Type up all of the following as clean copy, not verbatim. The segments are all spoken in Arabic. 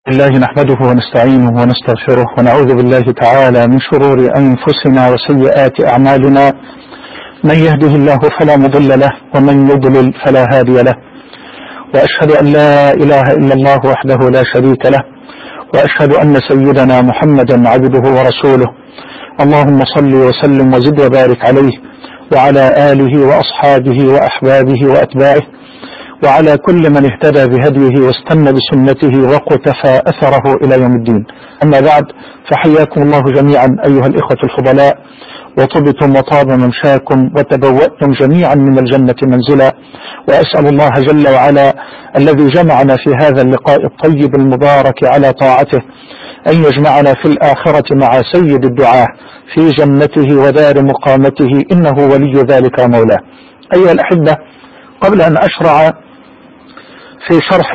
الله نحمده ونستعينه ونستغفره ونعوذ بالله تعالى من شرور أنفسنا وسيئات أعمالنا. من يهده الله فلا مضل له ومن يضلل فلا هادي له، وأشهد أن لا إله إلا الله وحده لا شريك له، وأشهد أن سيدنا محمدا عبده ورسوله. اللهم صل وسلم وزد وبارك عليه وعلى آله وأصحابه وأحبابه وأتباعه وعلى كل من اهتدى بهديه واستنى بسنته وقتفى أثره إلى يوم الدين. أما بعد، فحياكم الله جميعا أيها الإخوة الفضلاء، وطبتم وطاب ممشاكم وتبوأتم جميعا من الجنة منزلا، وأسأل الله جل وعلا الذي جمعنا في هذا اللقاء الطيب المبارك على طاعته أن يجمعنا في الآخرة مع سيد الدعاة في جنته ودار مقامته، إنه ولي ذلك مولاه. أيها الأحبة، قبل أن أشرع في شرح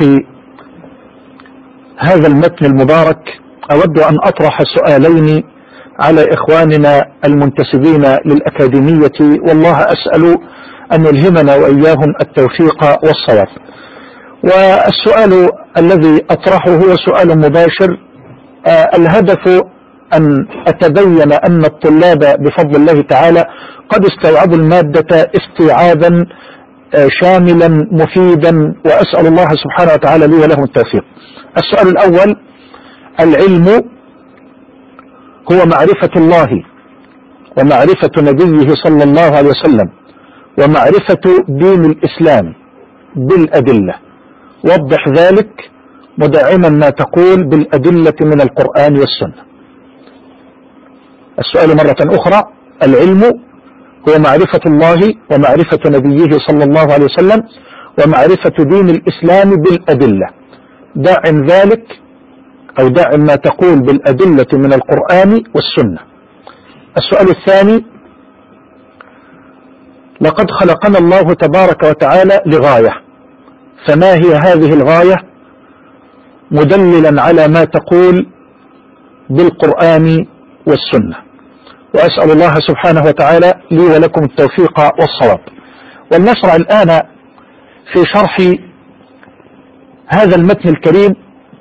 هذا المتن المبارك أود أن أطرح سؤالين على إخواننا المنتسبين للأكاديمية، والله أسأل أن يلهمنا وإياهم التوفيق والصواب. والسؤال الذي أطرحه هو سؤال مباشر. الهدف أن أتبين أن الطلاب بفضل الله تعالى قد استوعبوا المادة استيعابا شاملا مفيدا، وأسأل الله سبحانه وتعالى لي ولهم التوفيق. السؤال الأول: العلم هو معرفة الله ومعرفة نبيه صلى الله عليه وسلم ومعرفة دين الإسلام بالأدلة، وضح ذلك مدعما ما تقول بالأدلة من القرآن والسنة. السؤال مرة أخرى: العلم هو معرفة الله ومعرفة نبيه صلى الله عليه وسلم ومعرفة دين الإسلام بالأدلة، دعم ذلك أو دعم ما تقول بالأدلة من القرآن والسنة. السؤال الثاني: لقد خلقنا الله تبارك وتعالى لغاية، فما هي هذه الغاية مدللا على ما تقول بالقرآن والسنة؟ وأسأل الله سبحانه وتعالى لي ولكم التوفيق والصواب. ولنشرع الآن في شرح هذا المتن الكريم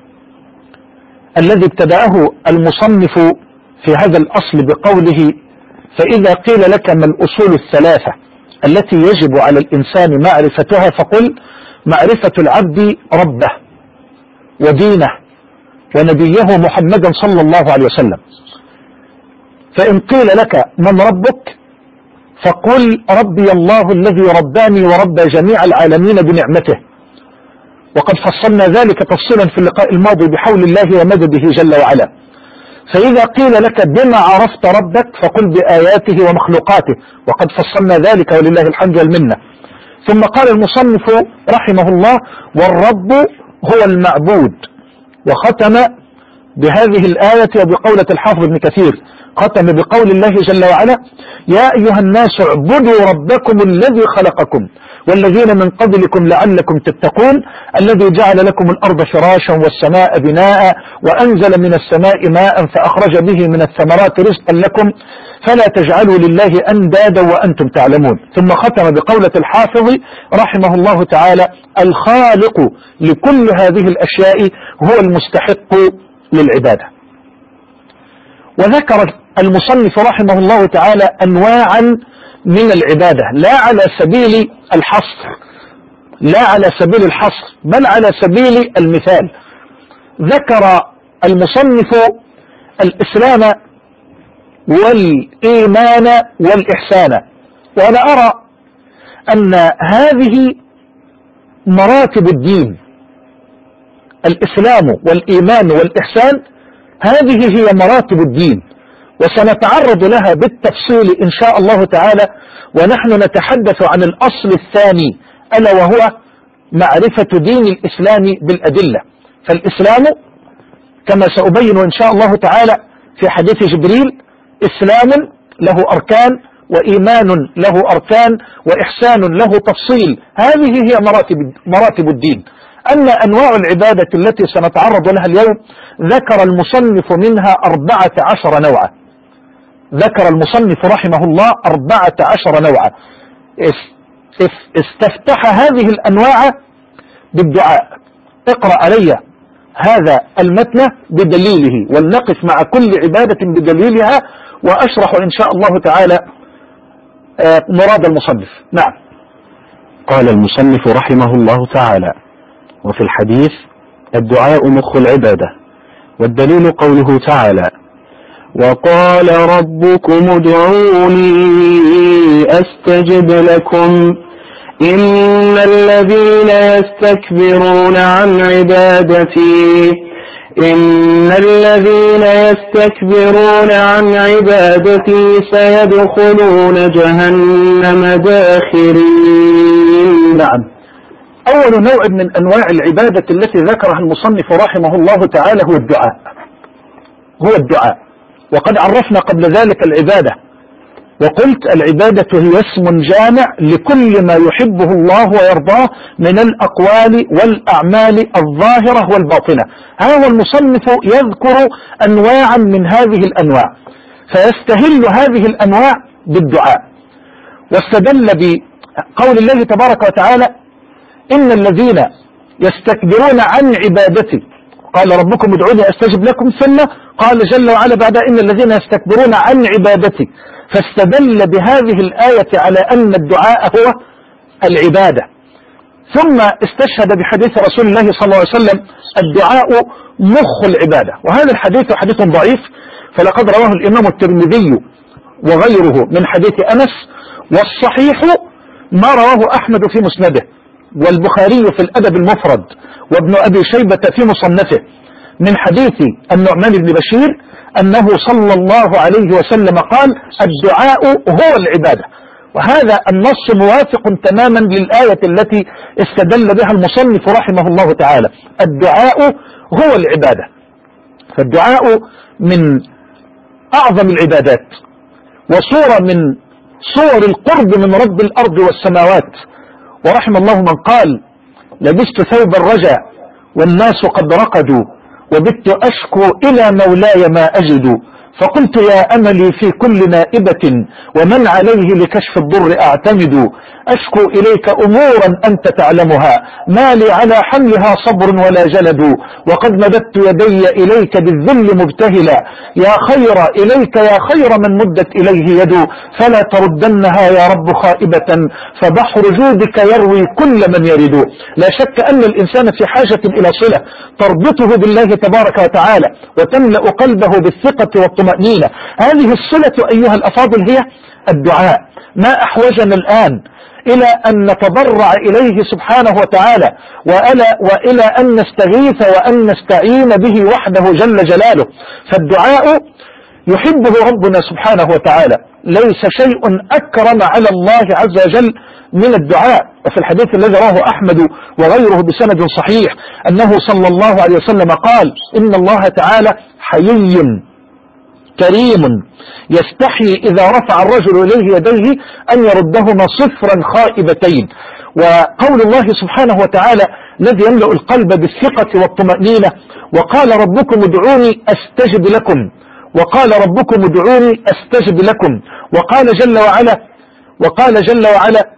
الذي ابتدأه المصنف في هذا الأصل بقوله: فإذا قيل لك ما الأصول الثلاثة التي يجب على الإنسان معرفتها فقل: معرفة العبد ربه ودينه ونبيه محمدا صلى الله عليه وسلم. فإن قيل لك من ربك فقل: ربي الله الذي رباني وربى جميع العالمين بنعمته. وقد فصلنا ذلك تفصيلا في اللقاء الماضي بحول الله ومدده جل وعلا. فإذا قيل لك بما عرفت ربك فقل: بآياته ومخلوقاته، وقد فصلنا ذلك ولله الحمد والمنة. ثم قال المصنف رحمه الله: والرب هو المعبود. وختم بهذه الآية وبقولة الحافظ ابن كثير، ختم بقول الله جل وعلا: يا أيها الناس اعبدوا ربكم الذي خلقكم والذين من قبلكم لعلكم تتقون، الذي جعل لكم الأرض فراشا والسماء بناء وأنزل من السماء ماء فأخرج به من الثمرات رزقا لكم فلا تجعلوا لله أندادا وأنتم تعلمون. ثم ختم بقولة الحافظ رحمه الله تعالى: الخالق لكل هذه الأشياء هو المستحق للعبادة. وذكر المصنف رحمه الله تعالى أنواعا من العبادة، لا على سبيل الحصر بل على سبيل المثال. ذكر المصنف الإسلام والإيمان والإحسان، وأنا أرى أن هذه مراتب الدين، الإسلام والإيمان والإحسان، هذه هي مراتب الدين، وسنتعرض لها بالتفصيل إن شاء الله تعالى، ونحن نتحدث عن الأصل الثاني ألا وهو معرفة دين الإسلام بالأدلة. فالإسلام كما سأبين إن شاء الله تعالى في حديث جبريل: إسلام له أركان، وإيمان له أركان، وإحسان له تفصيل. هذه هي مراتب الدين. أما أنواع العبادة التي سنتعرض لها اليوم ذكر المصنف منها 14 نوعا. ذكر المصنف رحمه الله 14 نوعا. استفتح هذه الأنواع بالدعاء: اقرأ علي هذا المتن بدليله، ولنقف مع كل عبادة بدليلها، وأشرح إن شاء الله تعالى مراد المصنف. نعم. قال المصنف رحمه الله تعالى: وفي الحديث: الدعاء مخ العبادة. والدليل قوله تعالى: وقال ربكم ادعوني أستجب لكم إن الذين يستكبرون عن عبادتي سيدخلون جهنم داخرين. نعم. أول نوع من أنواع العبادة التي ذكرها المصنف رحمه الله تعالى هو الدعاء. وقد عرفنا قبل ذلك العبادة، وقلت العبادة هي اسم جامع لكل ما يحبه الله ويرضاه من الأقوال والأعمال الظاهرة والباطنة. هذا المصنف يذكر أنواعا من هذه الأنواع، فيستهل هذه الأنواع بالدعاء، واستدل بقول الله تبارك وتعالى: إن الذين يستكبرون عن عبادتي، قال ربكم ادعوني أستجب لكم، ثم قال جل وعلا بعد إن الذين يستكبرون عن عبادتي، فاستدل بهذه الآية على أن الدعاء هو العبادة. ثم استشهد بحديث رسول الله صلى الله عليه وسلم: الدعاء مخ العبادة. وهذا الحديث حديث ضعيف، فلقد رواه الإمام الترمذي وغيره من حديث أنس، والصحيح ما رواه أحمد في مسنده، والبخاري في الأدب المفرد، وابن أبي شيبة في مصنفه، من حديث النعمان بن بشير أنه صلى الله عليه وسلم قال: الدعاء هو العبادة. وهذا النص موافق تماما للآية التي استدل بها المصنف رحمه الله تعالى. الدعاء هو العبادة، فالدعاء من أعظم العبادات، وصورة من صور القرب من رب الأرض والسماوات. ورحم الله من قال: لبست ثوب الرجا والناس قد رقدوا، وبت أشكو إلى مولاي ما أجد، فقلت يا أملي في كل نائبة، ومن عليه لكشف الضر أعتمد، أشكو إليك أمورا أنت تعلمها، ما لي على حملها صبر ولا جلد، وقد مددت يدي إليك بالذل مبتهلا، إليك يا خير من مدت إليه يد، فلا تردنها يا رب خائبة، فبحر جودك يروي كل من يرد. لا شك أن الإنسان في حاجة إلى صلة تربطه بالله تبارك وتعالى، وتملأ قلبه بالثقة والطمأنينة. هذه الصلة أيها الأفاضل هي الدعاء. ما أحوجنا الآن إلى أن نتضرع إليه سبحانه وتعالى، وإلى أن نستغيث وأن نستعين به وحده جل جلاله. فالدعاء يحبه ربنا سبحانه وتعالى، ليس شيء أكرم على الله عز وجل من الدعاء. وفي الحديث الذي رواه أحمد وغيره بسند صحيح أنه صلى الله عليه وسلم قال: إن الله تعالى حيي كريم يستحي إذا رفع الرجل إليه يديه أن يردهما صفرا خائبتين. وقول الله سبحانه وتعالى الذي يملأ القلب بالثقة والطمأنينة: وقال ربكم ادعوني أستجب لكم، وقال ربكم ادعوني أستجب لكم. وقال جل وعلا: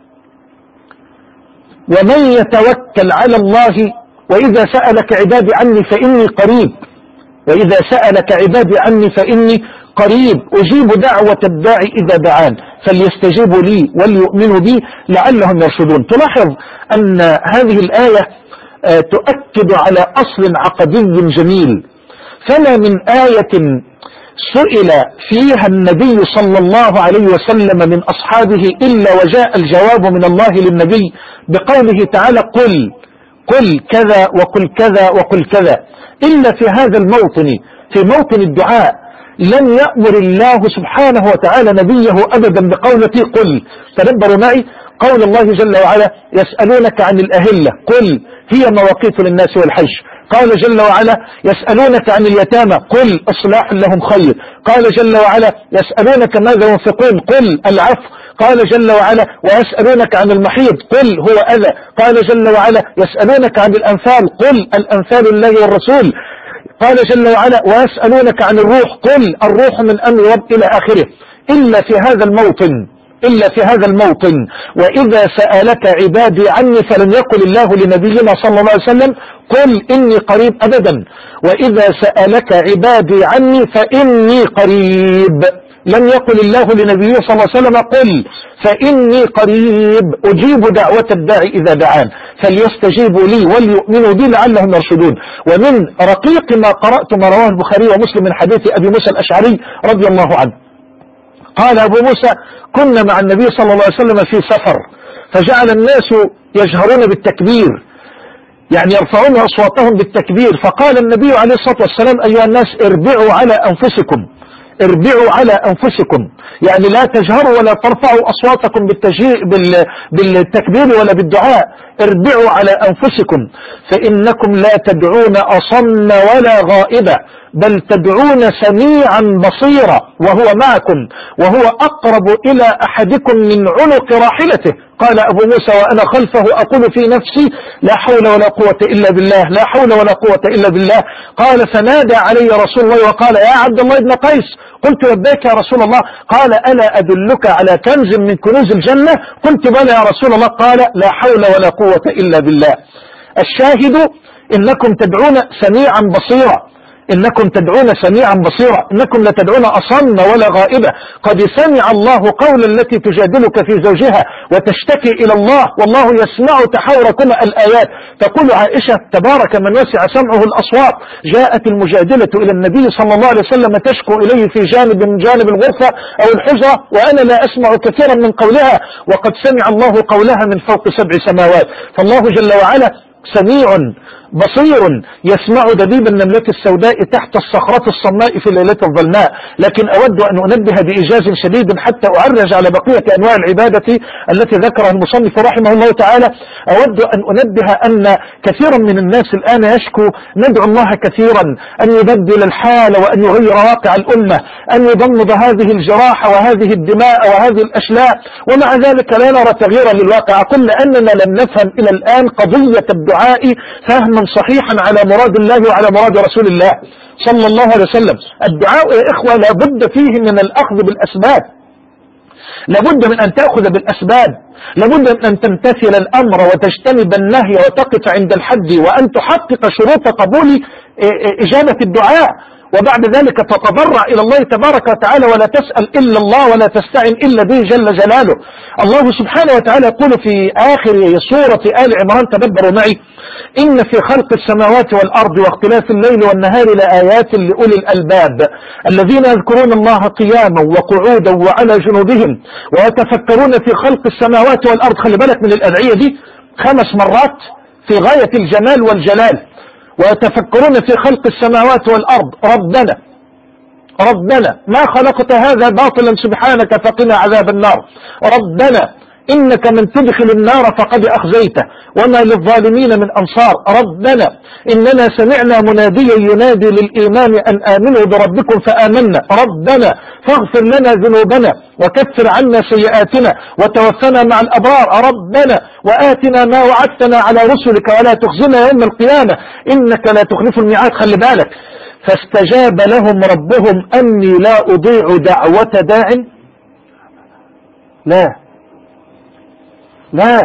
ومن يتوكل على الله وإذا سألك عبادي عني فإني قريب، وإذا سألك عبادي عني فإني قريب أجيب دعوة الداعي إذا دعان فليستجيبوا لي وليؤمنوا بي لعلهم يرشدون. تلاحظ أن هذه الآية تؤكد على أصل عقدي جميل. فما من آية سئل فيها النبي صلى الله عليه وسلم من أصحابه إلا وجاء الجواب من الله للنبي بقوله تعالى: قل كذا وقل كذا وقل كذا. إلا في هذا الموطن، في موطن الدعاء، لم يأمر الله سبحانه وتعالى نبيه أبدا بقوله قل. تدبروا معي قول الله جل وعلا: يسألونك عن الأهلة قل هي مواقيت للناس والحج. قال جل وعلا: يسألونك عن اليتامى قل إصلاح لهم خير. قال جل وعلا: يسألونك ماذا ينفقون قل العفو. قال جل وعلا: ويسألونك عن المحيض قل هو أذى. قال جل وعلا: يسألونك عن الأنفال قل الأنفال الله والرسول. قال جل وعلا: ويسألونك عن الروح قل الروح من أمر رب إلى آخره. إلا في هذا الموطن إلا في هذا الموطن: وإذا سألك عبادي عني، فلم يقل الله لنبينا صلى الله عليه وسلم: قل إني قريب، أبدا. وإذا سألك عبادي عني فإني قريب. لم يقل الله لنبيه صلى الله عليه وسلم: قل فإني قريب أجيب دعوة الداعي إذا دعان، فليستجيبوا لي وليؤمنوا بي لعلهم يرشدون. ومن رقيق ما قرأت ما رواه البخاري ومسلم من حديث أبي موسى الأشعري رضي الله عنه، قال أبو موسى: كنا مع النبي صلى الله عليه وسلم في سفر، فجعل الناس يجهرون بالتكبير، يعني يرفعون أصواتهم بالتكبير، فقال النبي عليه الصلاة والسلام: أيها الناس اربعوا على أنفسكم، اربعوا على أنفسكم، يعني لا تجهروا ولا ترفعوا أصواتكم بالتكبير ولا بالدعاء، اربعوا على أنفسكم، فإنكم لا تدعون أصم ولا غائبا، بل تدعون سميعا بصيرا، وهو معكم، وهو أقرب إلى أحدكم من عنق راحلته. قال أبو موسى وأنا خلفه أقول في نفسي: لا حول ولا قوة إلا بالله، لا حول ولا قوة إلا بالله. قال: فنادى علي رسول الله وقال: يا عبد الله بن قيس. قلت: لبيك يا رسول الله. قال: ألا أدلك على كنز من كنوز الجنة؟ قلت: بلى يا رسول الله. قال: لا حول ولا قوة إلا بالله. الشاهد: إنكم تدعون سميعا بصيرا، إنكم تدعون سميعا بصيرا، إنكم لا تدعون أصم ولا غائبة. قد سمع الله قول التي تجادلك في زوجها وتشتكي إلى الله، والله يسمع تحاوركما. الآيات. تقول عائشة: تبارك من وسع سمعه الأصوات. جاءت المجادلة إلى النبي صلى الله عليه وسلم تشكو إليه في جانب من جانب الغرفة أو الحجرة، وأنا لا أسمع كثيرا من قولها، وقد سمع الله قولها من فوق 7 سماوات. فالله جل وعلا سميع بصير، يسمع دبيب النملة السوداء تحت الصخرة الصماء في ليلة الظلماء. لكن أود أن أنبه بإيجاز شديد حتى أعرج على بقية أنواع العبادة التي ذكرها المصنف رحمه الله تعالى. أود أن أنبه أن كثيرا من الناس الآن يشكو: ندعو الله كثيرا أن يبدل الحال وأن يغير واقع الأمة، أن يضمد هذه الجراح وهذه الدماء وهذه الأشلاء، ومع ذلك لا نرى تغييرا للواقع. أقول لأننا لم نفهم إلى الآن قضية الدعاء فهما صحيحا على مراد الله وعلى مراد رسول الله صلى الله عليه وسلم. الدعاء يا إخوة لابد فيه من الأخذ بالأسباب، لابد من أن تأخذ بالأسباب، لابد من أن تمتثل الأمر وتجتنب النهي وتقف عند الحد، وأن تحقق شروط قبول إجابة الدعاء، وبعد ذلك تتضرع إلى الله تبارك وتعالى، ولا تسأل إلا الله ولا تستعن إلا به جل جلاله. الله سبحانه وتعالى يقول في آخر سورة آل عمران: تدبروا معي: إن في خلق السماوات والأرض واختلاف الليل والنهار لآيات لأولي الألباب الذين يذكرون الله قياما وقعودا وعلى جنوبهم ويتفكرون في خلق السماوات والأرض. خلي بالك من الأدعية دي 5 مرات في غاية الجمال والجلال. ويتفكرون في خلق السماوات والأرض: ربنا ربنا ما خلقت هذا باطلا سبحانك فقنا عذاب النار، ربنا إنك من تدخل النار فقد أخزيته وما للظالمين من أنصار، ربنا إننا سمعنا مناديا ينادي للإيمان أن آمنوا بربكم فآمنا، ربنا فاغفر لنا ذنوبنا وكفر عنا سيئاتنا وتوفنا مع الأبرار، ربنا وآتنا ما وعدتنا على رسلك ولا تخزنا يوم القيامة إنك لا تخلف الميعاد. خلي بالك: فاستجاب لهم ربهم أني لا أضيع دعوة داع. لا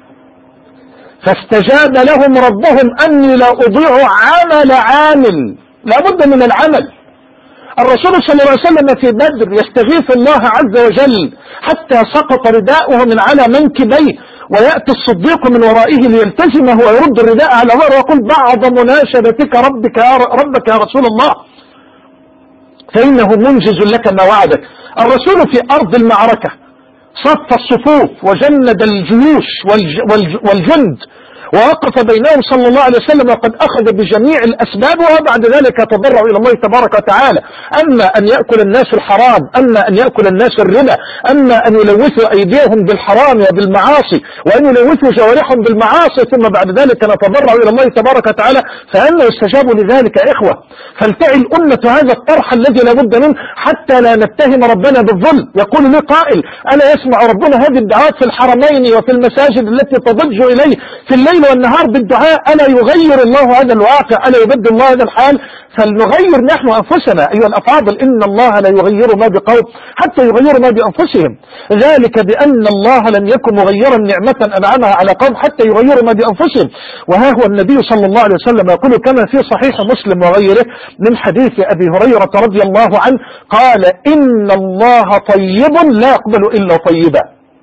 فاستجاب لهم ربهم أني لا أضيع عمل عامل. لا بد من العمل. الرسول صلى الله عليه وسلم في بدر يستغيث الله عز وجل حتى سقط رداؤه من على منكبيه، ويأتي الصديق من ورائه ليلتزمه ويرد الرداء على ظهره ويقول: بعض مناشدتك ربك يا رسول الله فإنه منجز لك ما وعدك. الرسول في أرض المعركة صف الصفوف وجند الجيوش والجند ووقف بينهم صلى الله عليه وسلم، وقد أخذ بجميع الأسباب، وبعد ذلك تضرعوا إلى الله تبارك وتعالى. أما أن يأكل الناس الحرام، أما أن يأكل الناس الربا، أما أن يلوثوا أيديهم بالحرام وبالمعاصي، وأن يلوثوا جوارحهم بالمعاصي، ثم بعد ذلك نتضرعوا إلى الله تبارك وتعالى، فأنه يستجاب لذلك يا إخوة. فلتعي الأمة هذا الطرح الذي لا بد منه حتى لا نتهم ربنا بالظلم. يقول لي قائل: ألا يسمع ربنا هذه الدعوات في الحرمين وفي المساجد التي تضج إليه في الليل الليل والنهار بالدعاء. ألا يغير الله هذا الواقع؟ ألا يبدل الله هذا الحال؟ فلنغير نحن أنفسنا أيها الأفاضل. إن الله لا يغير ما بقوم حتى يغيروا ما بأنفسهم، ذلك بأن الله لم يكن مغيرا نعمة أنعمها على قوم حتى يغيروا ما بأنفسهم. وها هو النبي صلى الله عليه وسلم يقول كما في صحيح مسلم وغيره من حديث أبي هريرة رضي الله عنه قال: إن الله طيب لا يقبل إلا طيبا،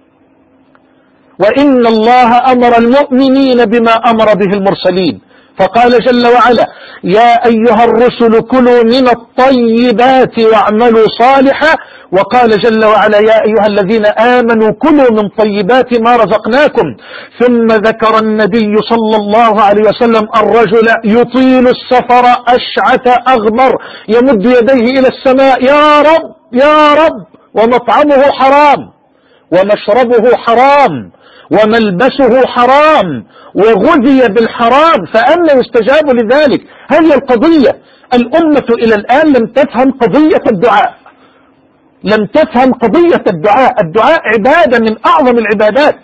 وإن الله أمر المؤمنين بما أمر به المرسلين، فقال جل وعلا: يا أيها الرسل كلوا من الطيبات واعملوا صالحا، وقال جل وعلا: يا أيها الذين آمنوا كلوا من طيبات ما رزقناكم. ثم ذكر النبي صلى الله عليه وسلم الرجل يطيل السفر أشعث أغبر يمد يديه إلى السماء: يا رب يا رب، ومطعمه حرام ومشربه حرام وملبسه حرام وغذي بالحرام، فأنا يستجاب لذلك؟ هذه القضية. الأمة إلى الآن لم تفهم قضية الدعاء، لم تفهم قضية الدعاء. الدعاء عبادة من أعظم العبادات،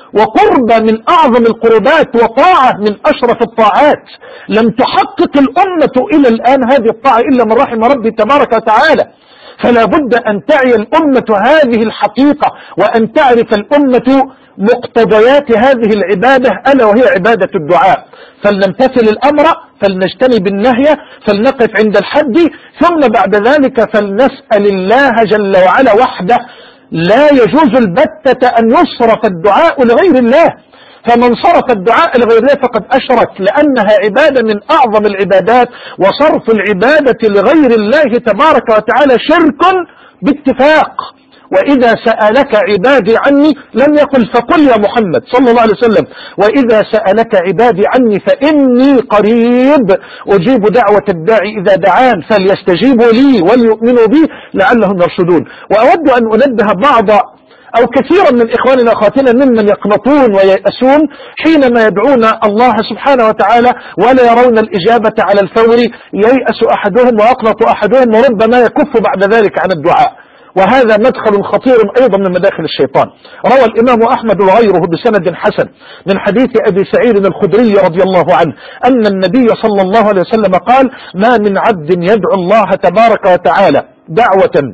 وقربة من أعظم القربات، وطاعة من أشرف الطاعات. لم تحقق الأمة إلى الآن هذه الطاعة إلا من رحم ربي تبارك وتعالى. فلا بد أن تعي الأمة هذه الحقيقة، وأن تعرف الأمة مقتضيات هذه العبادة، ألا وهي عبادة الدعاء. فلنمتثل الأمر، فلنجتنب النهي، فلنقف عند الحد، ثم بعد ذلك فلنسأل الله جل وعلا وحده. لا يجوز البتة أن يصرف الدعاء لغير الله، فمن صرف الدعاء لغير الله فقد أشرك، لأنها عبادة من أعظم العبادات، وصرف العبادة لغير الله تبارك وتعالى شرك باتفاق. وإذا سألك عبادي عني، لم يقل فقل يا محمد صلى الله عليه وسلم: وإذا سألك عبادي عني فإني قريب أجيب دعوة الداعي إذا دعان فليستجيبوا لي وليؤمنوا بي لعلهم يرشدون. وأود أن أنبه بعض أو كثيرا من إخواننا أخواتنا ممن يقنطون وييأسون حينما يدعون الله سبحانه وتعالى ولا يرون الإجابة على الفور، ييأس أحدهم ويقنط أحدهم، وربما يكف بعد ذلك عن الدعاء. وهذا مدخل خطير أيضا من مداخل الشيطان. روى الإمام أحمد وغيره بسند حسن من حديث أبي سعيد الخدري رضي الله عنه أن النبي صلى الله عليه وسلم قال: ما من عبد يدعو الله تبارك وتعالى دعوة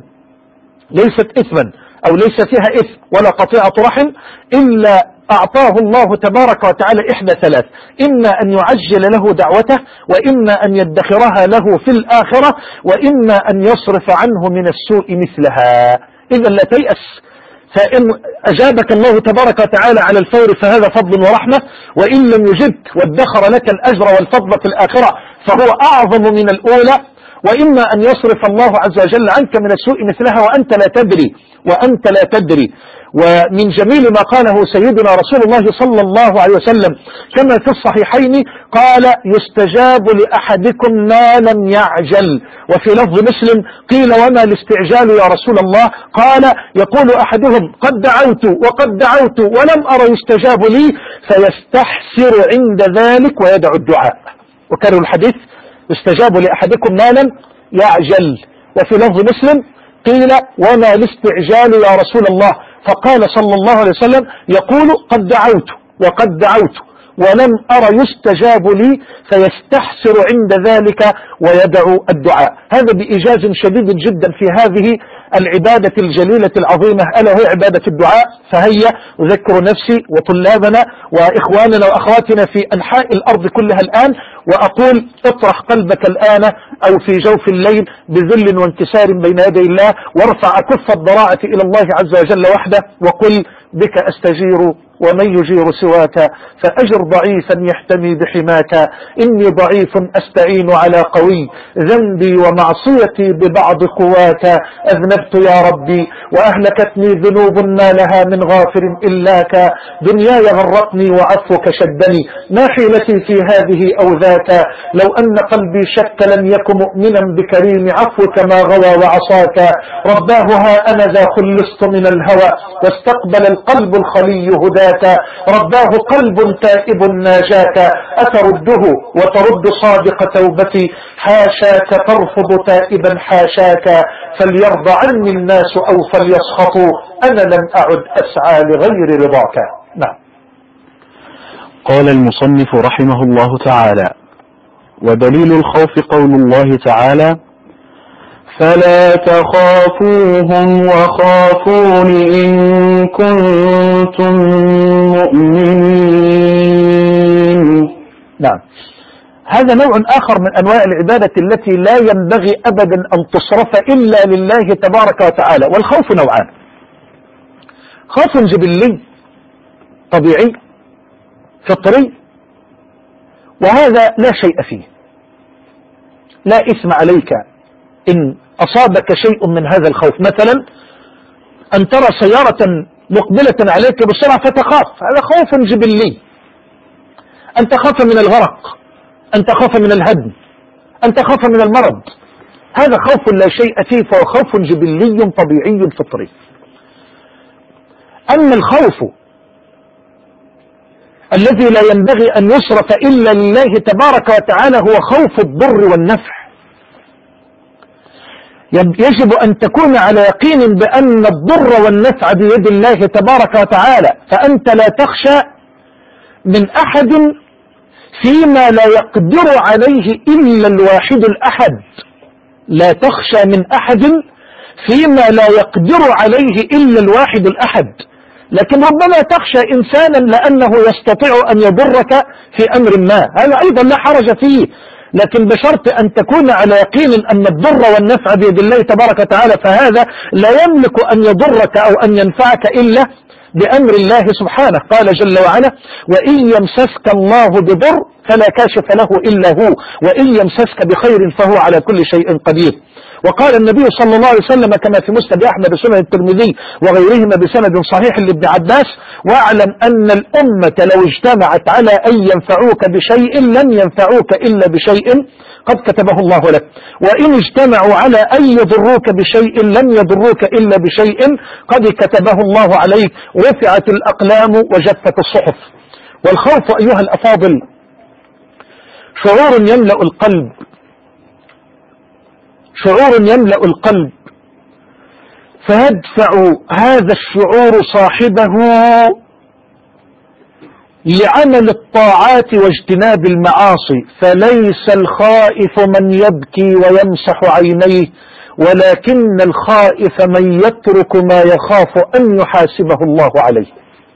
ليست إثما أو ليس فيها إثم ولا قطيعة رحم إلا أعطاه الله تبارك وتعالى إحدى ثلاث: إما أن يعجل له دعوته، وإما أن يدخرها له في الآخرة، وإما أن يصرف عنه من السوء مثلها. إذا لا تيأس، فإن أجابك الله تبارك وتعالى على الفور فهذا فضل ورحمة، وإن لم يجبك وادخر لك الأجر والفضل في الآخرة فهو أعظم من الأولى. وإما أن يصرف الله عز وجل عنك من السوء مثلها وأنت لا تدري. ومن جميل ما قاله سيدنا رسول الله صلى الله عليه وسلم كما في الصحيحين قال: يستجاب لأحدكم ما لم يعجل. وفي لفظ مسلم قيل: وما الاستعجال يا رسول الله؟ قال: يقول أحدهم: قد دعوت ولم أرى يستجاب لي، فيستحسر عند ذلك ويدع الدعاء. وكرر الحديث: يستجاب لأحدكم ما لم يعجل. وفي لفظ مسلم قيل: وما الاستعجال يا رسول الله؟ فقال صلى الله عليه وسلم: يقول: قد دعوت ولم أرى يستجاب لي، فيستحسر عند ذلك ويدع الدعاء. هذا بإيجاز شديد جدا في هذه العبادة الجليلة العظيمة، ألا وهي عبادة الدعاء. فهيا أذكر نفسي وطلابنا وإخواننا وأخواتنا في أنحاء الأرض كلها الآن، وأقول: اطرح قلبك الآن أو في جوف الليل بذل وانكسار بين يدي الله، وارفع كف الضراعة إلى الله عز وجل وحده، وقل: بك أستجير ومن يجير سواك، فأجر ضعيفا يحتمي بحماك، إني ضعيف أستعين على قوي، ذنبي ومعصيتي ببعض قواك، أذنبت يا ربي وأهلكتني ذنوب ما لها من غافر إلاك، دنياي غرتني وعفوك شدني، ما حيلتي في هذه أو ذاك، لو أن قلبي شك لم يك مؤمنا بكريم عفوك ما غوى وعصاك، رباه ها أنا ذا خلصت من الهوى، واستقبل القلب الخلي هداك، رباه قلب تائب ناجاك، أترده وترد صادق توبتي، حاشاك ترفض تائبا حاشاك، فليرضى عني الناس أو فليسخطوا، أنا لم أعد أسعى لغير رضاك. نعم. قال المصنف رحمه الله تعالى: ودليل الخوف قول الله تعالى: فلا تخافوهم وخافون إن كنتم مؤمنين. نعم، هذا نوع آخر من أنواع العبادة التي لا ينبغي أبدا أن تصرف إلا لله تبارك وتعالى. والخوف نوعان: خوف جبلي طبيعي فطري، وهذا لا شيء فيه، لا إثم عليك إن أصابك شيء من هذا الخوف. مثلا أن ترى سيارة مقبلة عليك بسرعة فتخاف، هذا خوف جبلي. أن تخاف من الغرق، أن تخاف من الهدم، أن تخاف من المرض، هذا خوف لا شيء فيه، فهو خوف جبلي طبيعي فطري. أما الخوف الذي لا ينبغي أن يصرف إلا لله تبارك وتعالى هو خوف الضر والنفع. يجب أن تكون على يقين بأن الضر والنفع بيد الله تبارك وتعالى، فأنت لا تخشى من أحد فيما لا يقدر عليه إلا الواحد الأحد. لا تخشى من أحد فيما لا يقدر عليه إلا الواحد الأحد، لكن ربما تخشى إنسانا لأنه يستطيع أن يضرك في أمر ما، هذا أيضا لا حرج فيه، لكن بشرط أن تكون على يقين أن الضر والنفع بيد الله تبارك وتعالى، فهذا لا يملك أن يضرك أو أن ينفعك إلا بأمر الله سبحانه. قال جل وعلا: وإن يمسسك الله بضر فلا كاشف له إلا هو، وإن يمسسك بخير فهو على كل شيء قدير. وقال النبي صلى الله عليه وسلم كما في مسند أحمد وسنن الترمذي وغيرهما بسند صحيح لابن عباس: واعلم أن الأمة لو اجتمعت على أن ينفعوك بشيء لن ينفعوك إلا بشيء قد كتبه الله لك، وإن اجتمعوا على أن يضروك بشيء لن يضروك إلا بشيء قد كتبه الله عليك، رفعت الأقلام وجفت الصحف. والخوف أيها الأفاضل شعور يملأ القلب، شعور يملأ القلب، فيدفع هذا الشعور صاحبه لعمل الطاعات واجتناب المعاصي. فليس الخائف من يبكي ويمسح عينيه، ولكن الخائف من يترك ما يخاف أن يحاسبه الله عليه.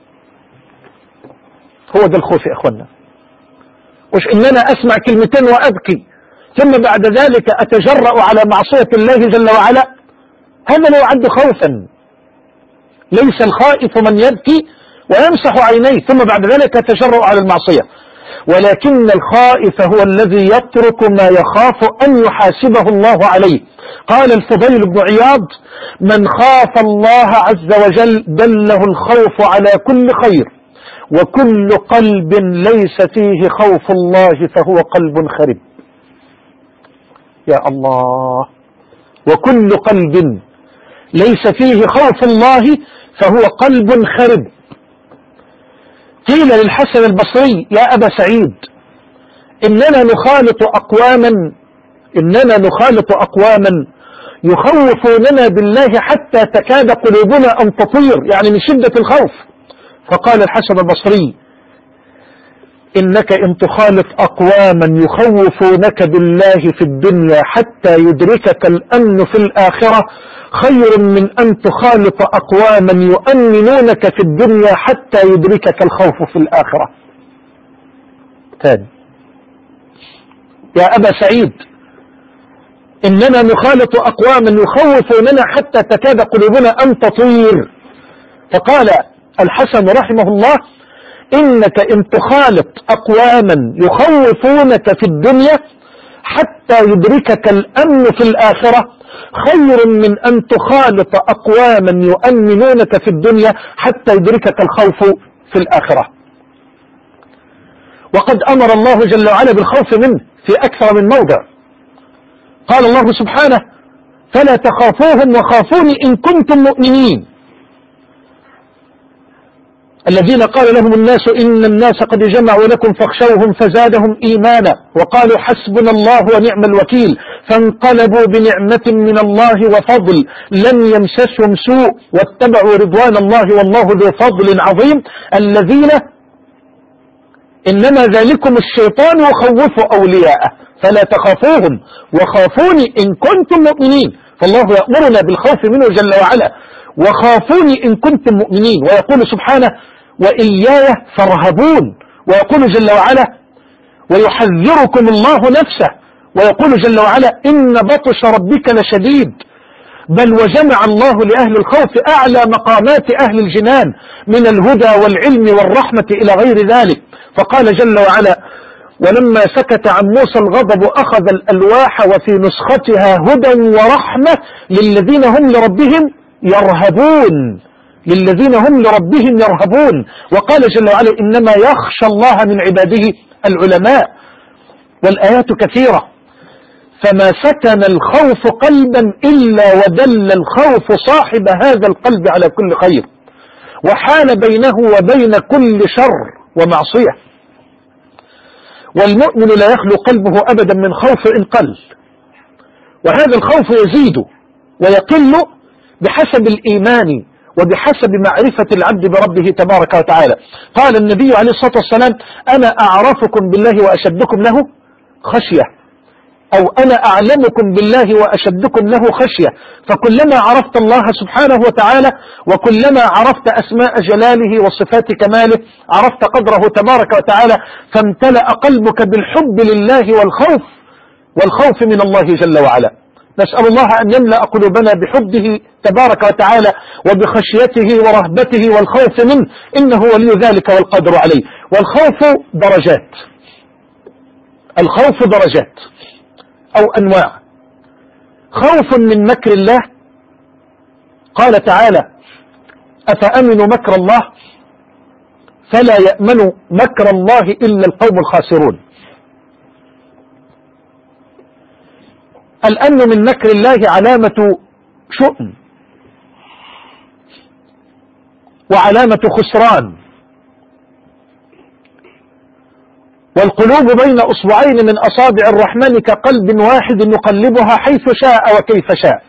هو ده الخوف يا أخوانا، مش إن أنا أسمع كلمتين وأبكي ثم بعد ذلك أتجرأ على معصية الله جل وعلا، هذا لا يعد خوفا. ليس الخائف من يبكي ويمسح عينيه ثم بعد ذلك يتجرأ على المعصية، ولكن الخائف هو الذي يترك ما يخاف أن يحاسبه الله عليه. قال الفضيل بن عياض: من خاف الله عز وجل دله الخوف على كل خير، وكل قلب ليس فيه خوف الله فهو قلب خرب. يا الله، وكل قلب ليس فيه خوف الله فهو قلب خرب. قيل للحسن البصري: يا أبا سعيد، إننا نخالط أقواما يخوفوننا بالله حتى تكاد قلوبنا أن تطير، يعني من شدة الخوف. فقال الحسن البصري: إنك إن تخالط أقواما يخوفونك بالله في الدنيا حتى يدركك الأمن في الآخرة خير من أن تخالط أقواما يؤمنونك في الدنيا حتى يدركك الخوف في الآخرة. تاني: يا أبا سعيد، إننا نخالط أقواما يخوفوننا حتى تكاد قلوبنا أن تطير. فقال الحسن رحمه الله: إنك إن تخالط أقواما يخوفونك في الدنيا حتى يدركك الأمن في الآخرة خير من أن تخالط أقواما يؤمنونك في الدنيا حتى يدركك الخوف في الآخرة. وقد أمر الله جل وعلا بالخوف منه في أكثر من موضع. قال الله سبحانه: فلا تخافوهم وخافوني إن كنتم مؤمنين. الذين قال لهم الناس إن الناس قد جمعوا لكم فاخشوهم فزادهم إيمانا وقالوا حسبنا الله ونعم الوكيل فانقلبوا بنعمة من الله وفضل لم يمسسهم سوء واتبعوا رضوان الله والله ذو فضل عظيم. الذين إنما ذلكم الشيطان يخوف أولياءه فلا تخافوهم وخافوني إن كنتم مؤمنين. فالله يأمرنا بالخوف منه جل وعلا، وخافوني إن كنتم مؤمنين. ويقول سبحانه وإياي فارهبون، ويقول جل وعلا ويحذركم الله نفسه، ويقول جل وعلا إن بطش ربك لشديد. بل وجمع الله لأهل الخوف أعلى مقامات أهل الجنان من الهدى والعلم والرحمة إلى غير ذلك. فقال جل وعلا ولما سكت عن موسى الغضب أخذ الألواح وفي نسختها هدى ورحمة للذين هم لربهم يرهبون، للذين هم لربهم يرهبون. وقال جل وعلا إنما يخشى الله من عباده العلماء. والآيات كثيرة. فما سكن الخوف قلبا إلا ودل الخوف صاحب هذا القلب على كل خير، وحال بينه وبين كل شر ومعصية. والمؤمن لا يخلو قلبه أبدا من خوف إن قل، وهذا الخوف يزيد ويقل بحسب الإيمان وبحسب معرفة العبد بربه تبارك وتعالى. قال النبي عليه الصلاة والسلام أنا أعرفكم بالله وأشدكم له خشية، أو أنا أعلمكم بالله وأشدكم له خشية. فكلما عرفت الله سبحانه وتعالى وكلما عرفت أسماء جلاله وصفات كماله عرفت قدره تبارك وتعالى، فامتلأ قلبك بالحب لله والخوف من الله جل وعلا. نسأل الله أن يملأ قلوبنا بحبه تبارك وتعالى وبخشيته ورهبته والخوف منه، إنه ولي ذلك والقدر عليه. والخوف درجات، الخوف درجات أو أنواع. خوف من مكر الله، قال تعالى أفأمنوا مكر الله فلا يأمن مكر الله إلا القوم الخاسرون. الأمن من مكر الله علامة شؤم وعلامة خسران. والقلوب بين أصبعين من أصابع الرحمن كقلب واحد يقلبها حيث شاء وكيف شاء.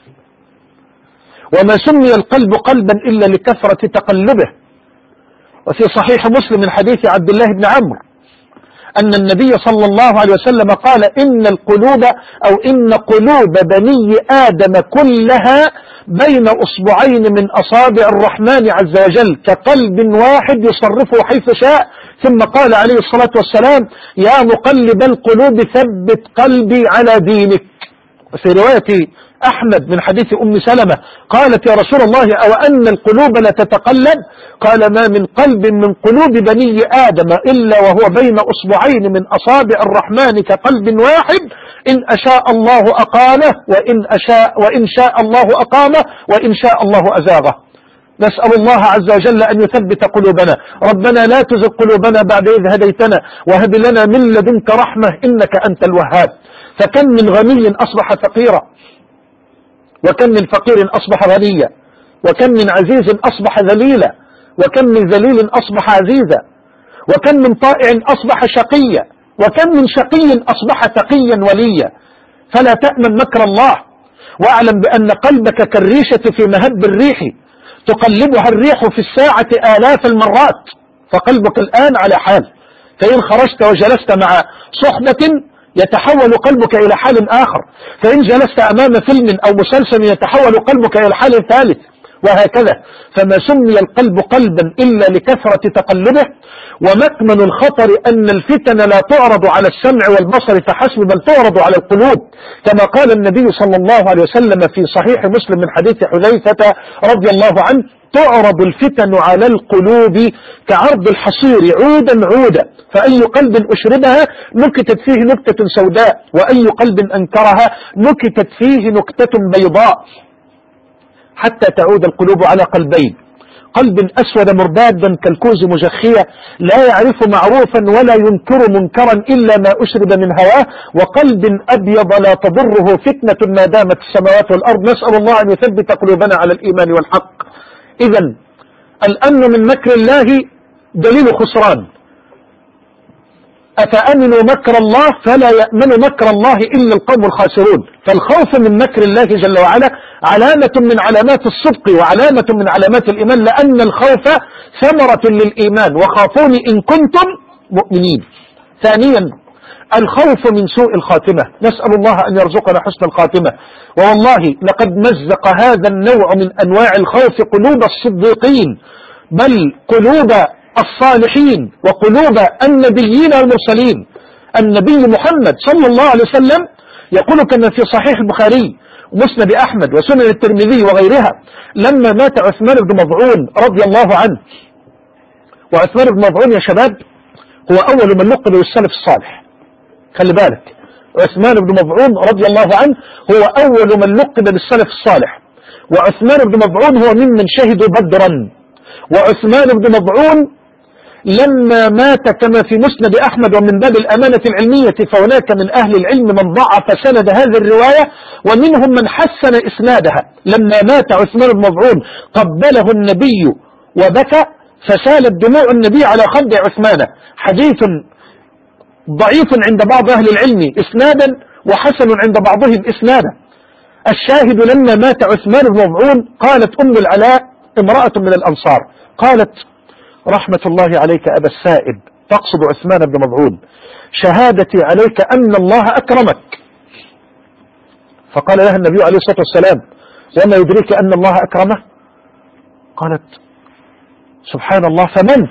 وما سمي القلب قلبا إلا لكثرة تقلبه. وفي صحيح مسلم من حديث عبد الله بن عمرو أن النبي صلى الله عليه وسلم قال إن القلوب أو إن قلوب بني آدم كلها بين أصبعين من أصابع الرحمن عز وجل كقلب واحد يصرفه حيث شاء. ثم قال عليه الصلاة والسلام يا مقلب القلوب ثبت قلبي على دينك. وفي رواية أحمد من حديث أم سلمة قالت يا رسول الله أو أن القلوب لا تتقلب؟ قال ما من قلب من قلوب بني آدم إلا وهو بين أصبعين من أصابع الرحمن كقلب واحد إن أشاء الله أقامه وإن شاء الله أقامه وإن شاء الله أزاغه. نسأل الله عز وجل أن يثبت قلوبنا. ربنا لا تزغ قلوبنا بعد إذ هديتنا وهب لنا من لدنك رحمة إنك أنت الوهاب. فكم من غني أصبح فقيرا، وكم من فقير أصبح غنيا، وكم من عزيز أصبح ذليلا، وكم من ذليل أصبح عزيزا، وكم من طائع أصبح شقيا، وكم من شقي أصبح تقيا وليا. فلا تأمن مكر الله، واعلم بأن قلبك كالريشة في مهب الريح تقلبها الريح في الساعة آلاف المرات. فقلبك الآن على حال، فإن خرجت وجلست مع صحبة يتحول قلبك إلى حال آخر، فإن جلست أمام فيلم أو مسلسل يتحول قلبك إلى حال ثالث، وهكذا. فما سمي القلب قلبا إلا لكثرة تقلبه. ومكمن الخطر أن الفتن لا تعرض على السمع والبصر فحسب بل تعرض على القلوب، كما قال النبي صلى الله عليه وسلم في صحيح مسلم من حديث حذيفة رضي الله عنه تعرض الفتن على القلوب كعرض الحصير عودا عودا، فأي قلب أشربها نكتت فيه نكتة سوداء، وأي قلب أنكرها نكتت فيه نكتة بيضاء، حتى تعود القلوب على قلبين: قلب أسود مربادا كالكوز مجخية لا يعرف معروفا ولا ينكر منكرا إلا ما أشرب من هواه، وقلب أبيض لا تضره فتنة ما دامت السماوات والأرض. نسأل الله أن يثبت قلوبنا على الإيمان والحق. إذن الأمن من مكر الله دليل خسران. أفأمنوا مكر الله فلا يأمن مكر الله إلا القوم الخاسرون. فالخوف من مكر الله جل وعلا علامة من علامات الصدق وعلامة من علامات الإيمان، لأن الخوف ثمرة للإيمان. وخافوني إن كنتم مؤمنين. ثانيا الخوف من سوء الخاتمة، نسأل الله أن يرزقنا حسن الخاتمة. ووالله لقد مزق هذا النوع من أنواع الخوف قلوب الصديقين، بل قلوب الصالحين وقلوب النبيين والمرسلين. النبي محمد صلى الله عليه وسلم يقول كما في صحيح البخاري ومسند أحمد وسنن الترمذي وغيرها، لما مات عثمان بن مظعون رضي الله عنه، وعثمان بن مظعون يا شباب هو أول من لقب بالسلف الصالح، خلي بالك، عثمان بن مظعون رضي الله عنه هو أول من لقب بالسلف الصالح، وعثمان بن مظعون هو ممن شهدوا بدرا. وعثمان بن مظعون لما مات كما في مسند أحمد ومن باب الأمانة العلمية، فهناك من أهل العلم من ضعف سند هذه الرواية ومنهم من حسن إسنادها. لما مات عثمان بن مظعون قبله النبي وبكى فسالت دموع النبي على خد عثمان. حديث ضعيف عند بعض أهل العلم إسنادا وحسن عند بعضهم إسنادا. الشاهد لما مات عثمان بن مظعون قالت أم العلاء امرأة من الأنصار، قالت رحمة الله عليك أبا السائب، تقصد عثمان بن مظعون، شهادتي عليك أن الله أكرمك. فقال لها النبي عليه الصلاة والسلام وما يدريك أن الله أكرمه؟ قالت سبحان الله، فمن؟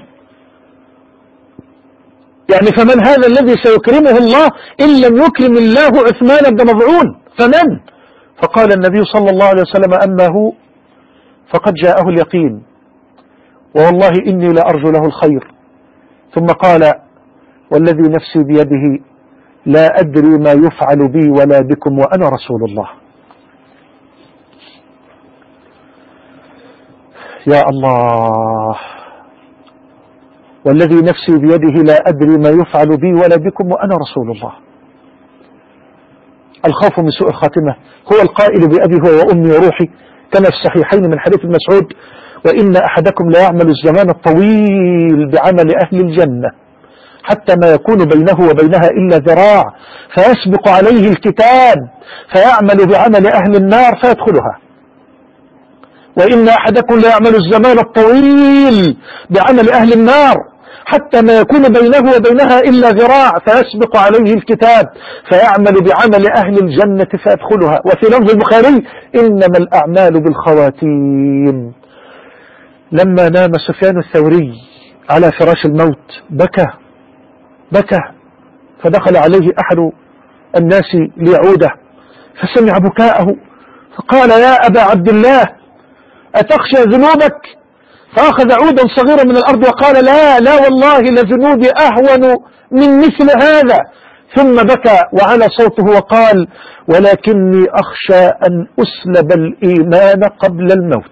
يعني فمن هذا الذي سيكرمه الله إن لم يكرم الله عثمان بن مظعون؟ فمن؟ فقال النبي صلى الله عليه وسلم أما هو فقد جاءه اليقين والله إني لأرجو له الخير. ثم قال والذي نفسي بيده لا أدري ما يفعل بي ولا بكم وأنا رسول الله. يا الله، والذي نفسي بيده لا أدري ما يفعل بي ولا بكم وأنا رسول الله. الخوف من سوء الخاتمة هو القائل بأبي هو وأمي وروحي كما في الصحيحين من حديث مسعود وإن أحدكم لا يعمل الزمان الطويل بعمل أهل الجنة حتى ما يكون بينه وبينها إلا ذراع فيسبق عليه الكتاب فيعمل بعمل أهل النار فيدخلها. وإن أحدكم لا يعمل الزمان الطويل بعمل أهل النار حتى ما يكون بينه وبينها إلا ذراع فيسبق عليه الكتاب فيعمل بعمل أهل الجنة فيدخلها. وفي لفظ البخاري إنما الأعمال بالخواتيم. لما نام سفيان الثوري على فراش الموت بكى فدخل عليه أحد الناس ليعوده فسمع بكاءه فقال يا أبا عبد الله أتخشى ذنوبك؟ فأخذ عودا صغيرا من الأرض وقال لا والله لذنوبي أهون من مثل هذا. ثم بكى وعلى صوته وقال ولكني أخشى أن أسلب الإيمان قبل الموت.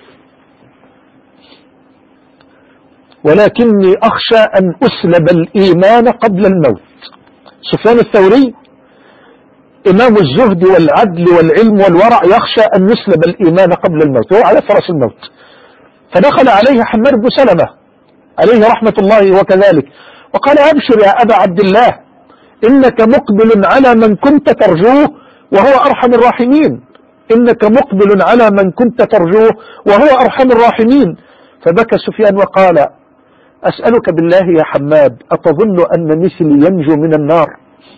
ولكني أخشى أن أسلب الإيمان قبل الموت. سفيان الثوري إمام الزهد والعدل والعلم والورع يخشى أن يسلب الإيمان قبل الموت وهو على فرس الموت. فدخل عليه حماد بن سلمة عليه رحمة الله وكذلك وقال أبشر يا أبا عبد الله إنك مقبل على من كنت ترجوه وهو أرحم الراحمين. إنك مقبل على من كنت ترجوه وهو أرحم الراحمين. فبكى سفيان وقال أسألك بالله يا حماد أتظن أن مثلي ينجو من النار؟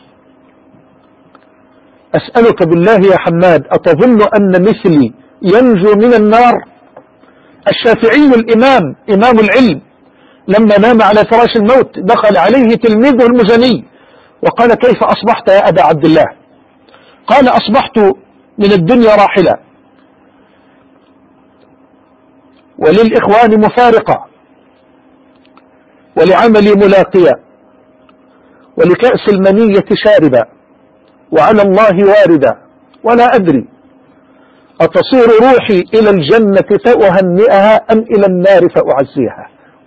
أسألك بالله يا حماد أتظن أن مثلي ينجو من النار؟ الشافعي الإمام إمام العلم لما نام على فراش الموت دخل عليه تلميذه المزني وقال كيف أصبحت يا أبا عبد الله؟ قال أصبحت من الدنيا راحلة وللإخوان مفارقة ولعملي ملاقية ولكأس المنية شاربة وعلى الله واردة ولا أدري أتصير روحي إلى الجنة فأهنئها أم إلى النار فأعزيها.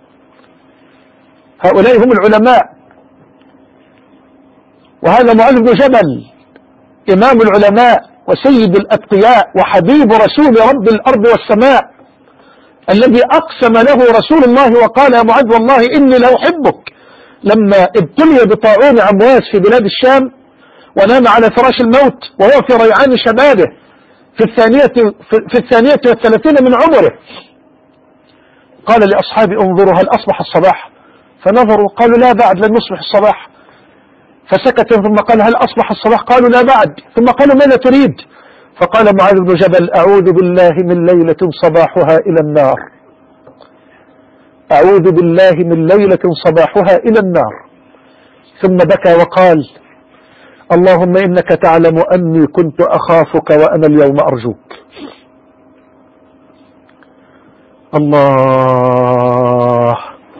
هؤلاء هم العلماء. وهذا معاذ بن جبل إمام العلماء وسيد الأتقياء وحبيب رسول رب الأرض والسماء الذي أقسم له رسول الله وقال يا معاذ والله إني لأحبك. لما ابتلي بطاعون عمواس في بلاد الشام ونام على فراش الموت وهو في ريعان شبابه في الثانية والثلاثين من عمره قال لأصحابه انظروا هل أصبح الصباح؟ فنظروا قالوا لا بعد لن نصبح الصباح. فسكت ثم قال هل أصبح الصباح؟ قالوا لا بعد. ثم قالوا ماذا تريد؟ فقال معاذ بن جبل أعوذ بالله من ليلة صباحها إلى النار، أعوذ بالله من ليلة صباحها إلى النار. ثم بكى وقال اللهم إنك تعلم أني كنت أخافك وأنا اليوم أرجوك. الله،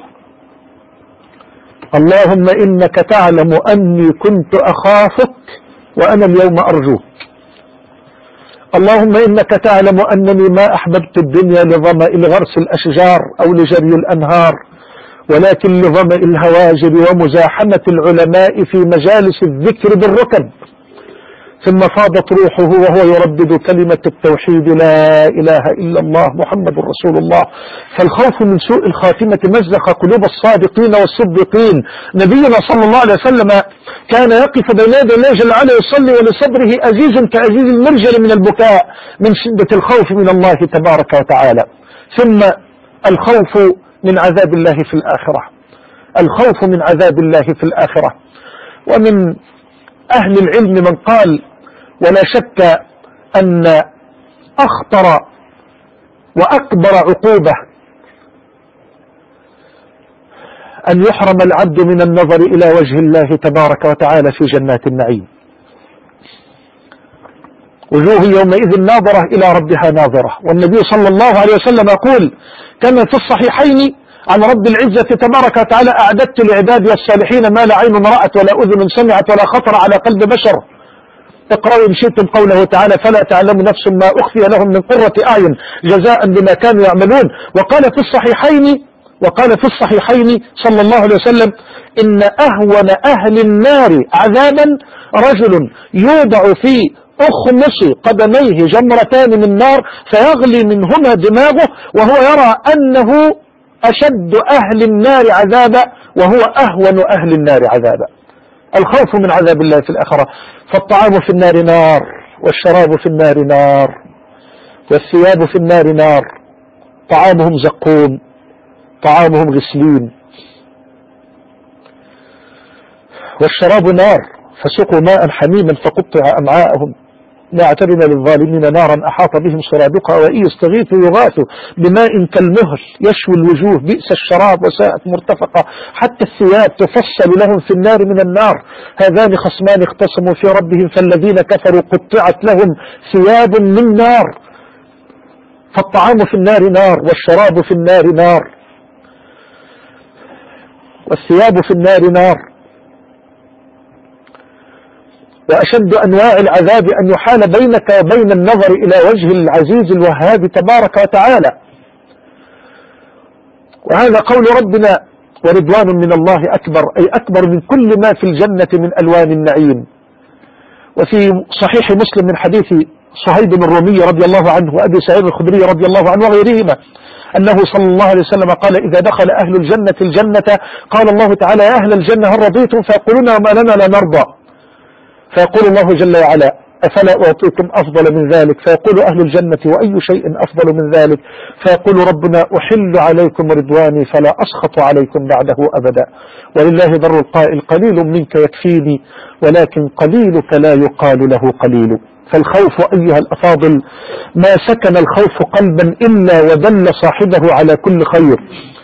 اللهم إنك تعلم أني كنت أخافك وأنا اليوم أرجوك. اللهم إنك تعلم أنني ما أحببت الدنيا لغرس الأشجار أو لجري الأنهار، ولكن لظمأ الهواجر ومزاحمة العلماء في مجالس الذكر بالركب. ثم فاضت روحه وهو يردد كلمة التوحيد لا إله إلا الله محمد رسول الله. فالخوف من سوء الخاتمة مزق قلوب الصادقين والصديقين. نبينا صلى الله عليه وسلم كان يقف بين يدي الله جل وعلا يصلي ولصدره أزيز كأزيز المرجل من البكاء من شدة الخوف من الله تبارك وتعالى. ثم الخوف من عذاب الله في الآخرة، الخوف من عذاب الله في الآخرة. ومن أهل العلم من قال ولا شك أن أخطر وأكبر عقوبة أن يحرم العبد من النظر إلى وجه الله تبارك وتعالى في جنات النعيم. وجوه يومئذ ناظرة إلى ربها ناظرة. والنبي صلى الله عليه وسلم يقول كما في الصحيحين عن رب العزة تبارك وتعالى أعددت لعبادي الصالحين ما لا عين رأت ولا أذن سمعت ولا خطر على قلب بشر. اقرأوا إن شئتم قوله تعالى فلا تعلم نفس ما أخفي لهم من قرة أعين جزاء بما كانوا يعملون. وقال في الصحيحين صلى الله عليه وسلم إن أهون أهل النار عذابا رجل يوضع في أخمص قدميه جمرتان من نار فيغلي منهما دماغه وهو يرى أنه أشد أهل النار عذابا وهو أهون أهل النار عذابا. الخوف من عذاب الله في الآخرة. فالطعام في النار نار، والشراب في النار نار، والثياب في النار نار. طعامهم زقوم، طعامهم غسلين، والشراب نار فسقوا ماء حميما فقطع أمعاءهم. لا اعترنا للظالمين نارا أحاط بهم سرادقها وإن يستغيثوا يغاثوا بماء كالمهل يشوي الوجوه بئس الشراب وساءت مرتفقة. حتى الثياب تفصل لهم في النار من النار. هذان خصمان اختصموا في ربهم فالذين كفروا قطعت لهم ثياب من نار. فالطعام في النار نار، والشراب في النار نار، والثياب في النار نار. وأشد أنواع العذاب أن يحال بينك وبين النظر إلى وجه العزيز الوهاب تبارك وتعالى. وهذا قول ربنا ورضوان من الله أكبر، أي أكبر من كل ما في الجنة من ألوان النعيم. وفي صحيح مسلم من حديث صهيب الرومي رضي الله عنه وأبي سعيد الخدري رضي الله عنه وغيرهما أنه صلى الله عليه وسلم قال إذا دخل أهل الجنة الجنة قال الله تعالى يا أهل الجنة هل رضيتم؟ فيقولون وما لنا لا نرضى. فيقول الله جل وعلا أفلا أعطيكم أفضل من ذلك؟ فيقول أهل الجنة وأي شيء أفضل من ذلك؟ فيقول ربنا أحل عليكم رضواني فلا أسخط عليكم بعده أبدا. ولله در القائل قليل منك يكفيني ولكن قليلك لا يقال له قليل. فالخوف أيها الأفاضل ما سكن الخوف قلبا إلا ودل صاحبه على كل خير.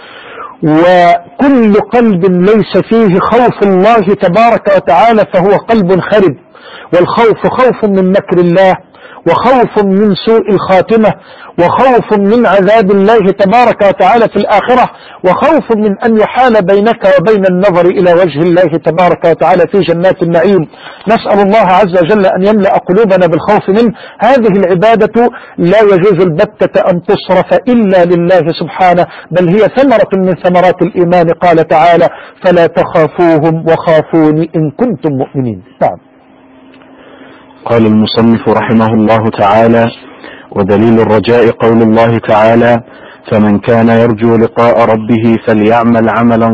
وكل قلب ليس فيه خوف الله تبارك وتعالى فهو قلب خرب. والخوف خوف من مكر الله، وخوف من سوء الخاتمة، وخوف من عذاب الله تبارك وتعالى في الآخرة، وخوف من أن يحال بينك وبين النظر إلى وجه الله تبارك وتعالى في جنات النعيم. نسأل الله عز وجل أن يملأ قلوبنا بالخوف منه. هذه العبادة لا يجوز البتة أن تصرف إلا لله سبحانه، بل هي ثمرة من ثمرات الإيمان. قال تعالى فلا تخافوهم وخافوني إن كنتم مؤمنين. نعم. قال المصنف رحمه الله تعالى ودليل الرجاء قول الله تعالى فمن كان يرجو لقاء ربه فليعمل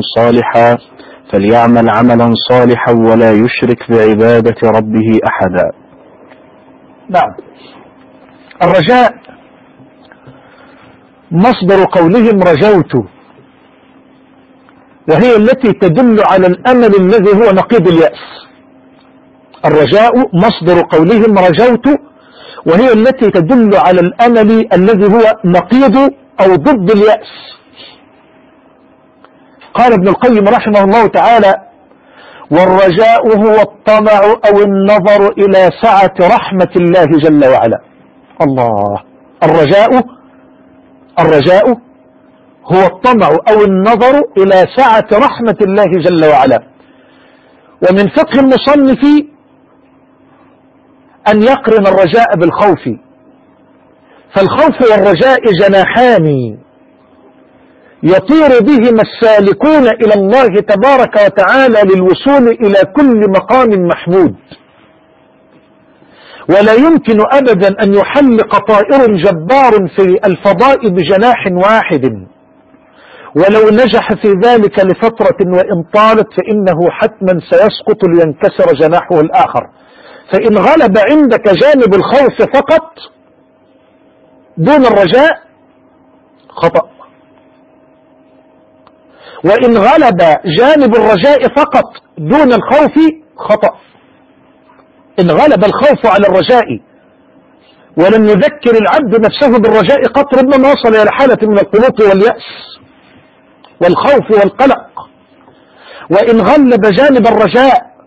عملا صالحا ولا يشرك بعبادة ربه أحدا. نعم. الرجاء مصدر قولهم رجوت، وهي التي تدل على الأمل الذي هو نقيض اليأس. الرجاء مصدر قولهم رجوت، وهي التي تدل على الأمل الذي هو نقيض أو ضد اليأس. قال ابن القيم رحمه الله تعالى: والرجاء هو الطمع أو النظر إلى سعة رحمة الله جل وعلا. الله، الرجاء هو الطمع أو النظر إلى سعة رحمة الله جل وعلا. ومن فقه المصنف أن يقرن الرجاء بالخوف، فالخوف والرجاء جناحان يطير بهما السالكون إلى الله تبارك وتعالى للوصول إلى كل مقام محمود. ولا يمكن أبدا أن يحلق طائر جبار في الفضاء بجناح واحد، ولو نجح في ذلك لفترة وإن طالت فإنه حتما سيسقط لينكسر جناحه الآخر. فإن غلب عندك جانب الخوف فقط دون الرجاء خطأ، وإن غلب جانب الرجاء فقط دون الخوف خطأ. إن غلب الخوف على الرجاء ولم يذكر العبد نفسه بالرجاء قط ربما وصل إلى حالة من القنوط واليأس والخوف والقلق. وإن غلب جانب الرجاء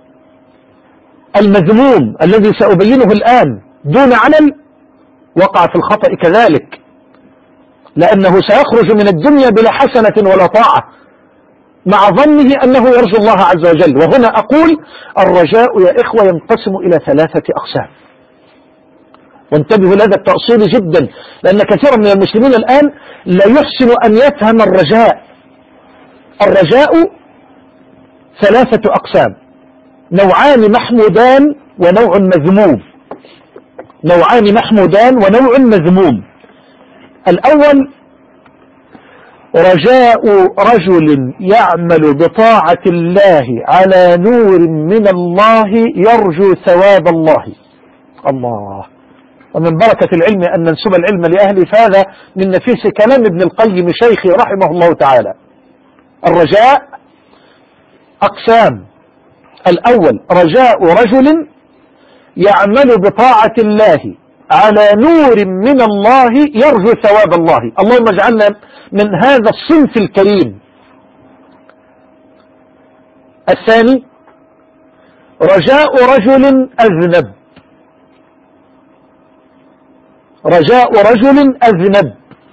المذموم الذي سأبينه الآن دون علل وقع في الخطأ كذلك، لأنه سيخرج من الدنيا بلا حسنة ولا طاعة مع ظنه أنه يرجو الله عز وجل. وهنا أقول الرجاء يا إخوة ينقسم إلى 3 أقسام، وانتبهوا لهذا التأصيل جدا، لأن كثيرا من المسلمين الآن لا يحسن أن يفهم الرجاء. الرجاء 3 أقسام: نوعان محمودان ونوع مذموم. نوعان محمودان ونوع مذموم. الأول رجاء رجل يعمل بطاعة الله على نور من الله يرجو ثواب الله. الله، ومن بركة العلم أن ننسب العلم لأهله، فهذا من نفيس كلام ابن القيم شيخي رحمه الله تعالى. الرجاء أقسام: الأول رجاء رجل يعمل بطاعة الله على نور من الله يرجو ثواب الله. اللهم اجعلنا من هذا الصنف الكريم. الثاني رجاء رجل أذنب. رجاء رجل أذنب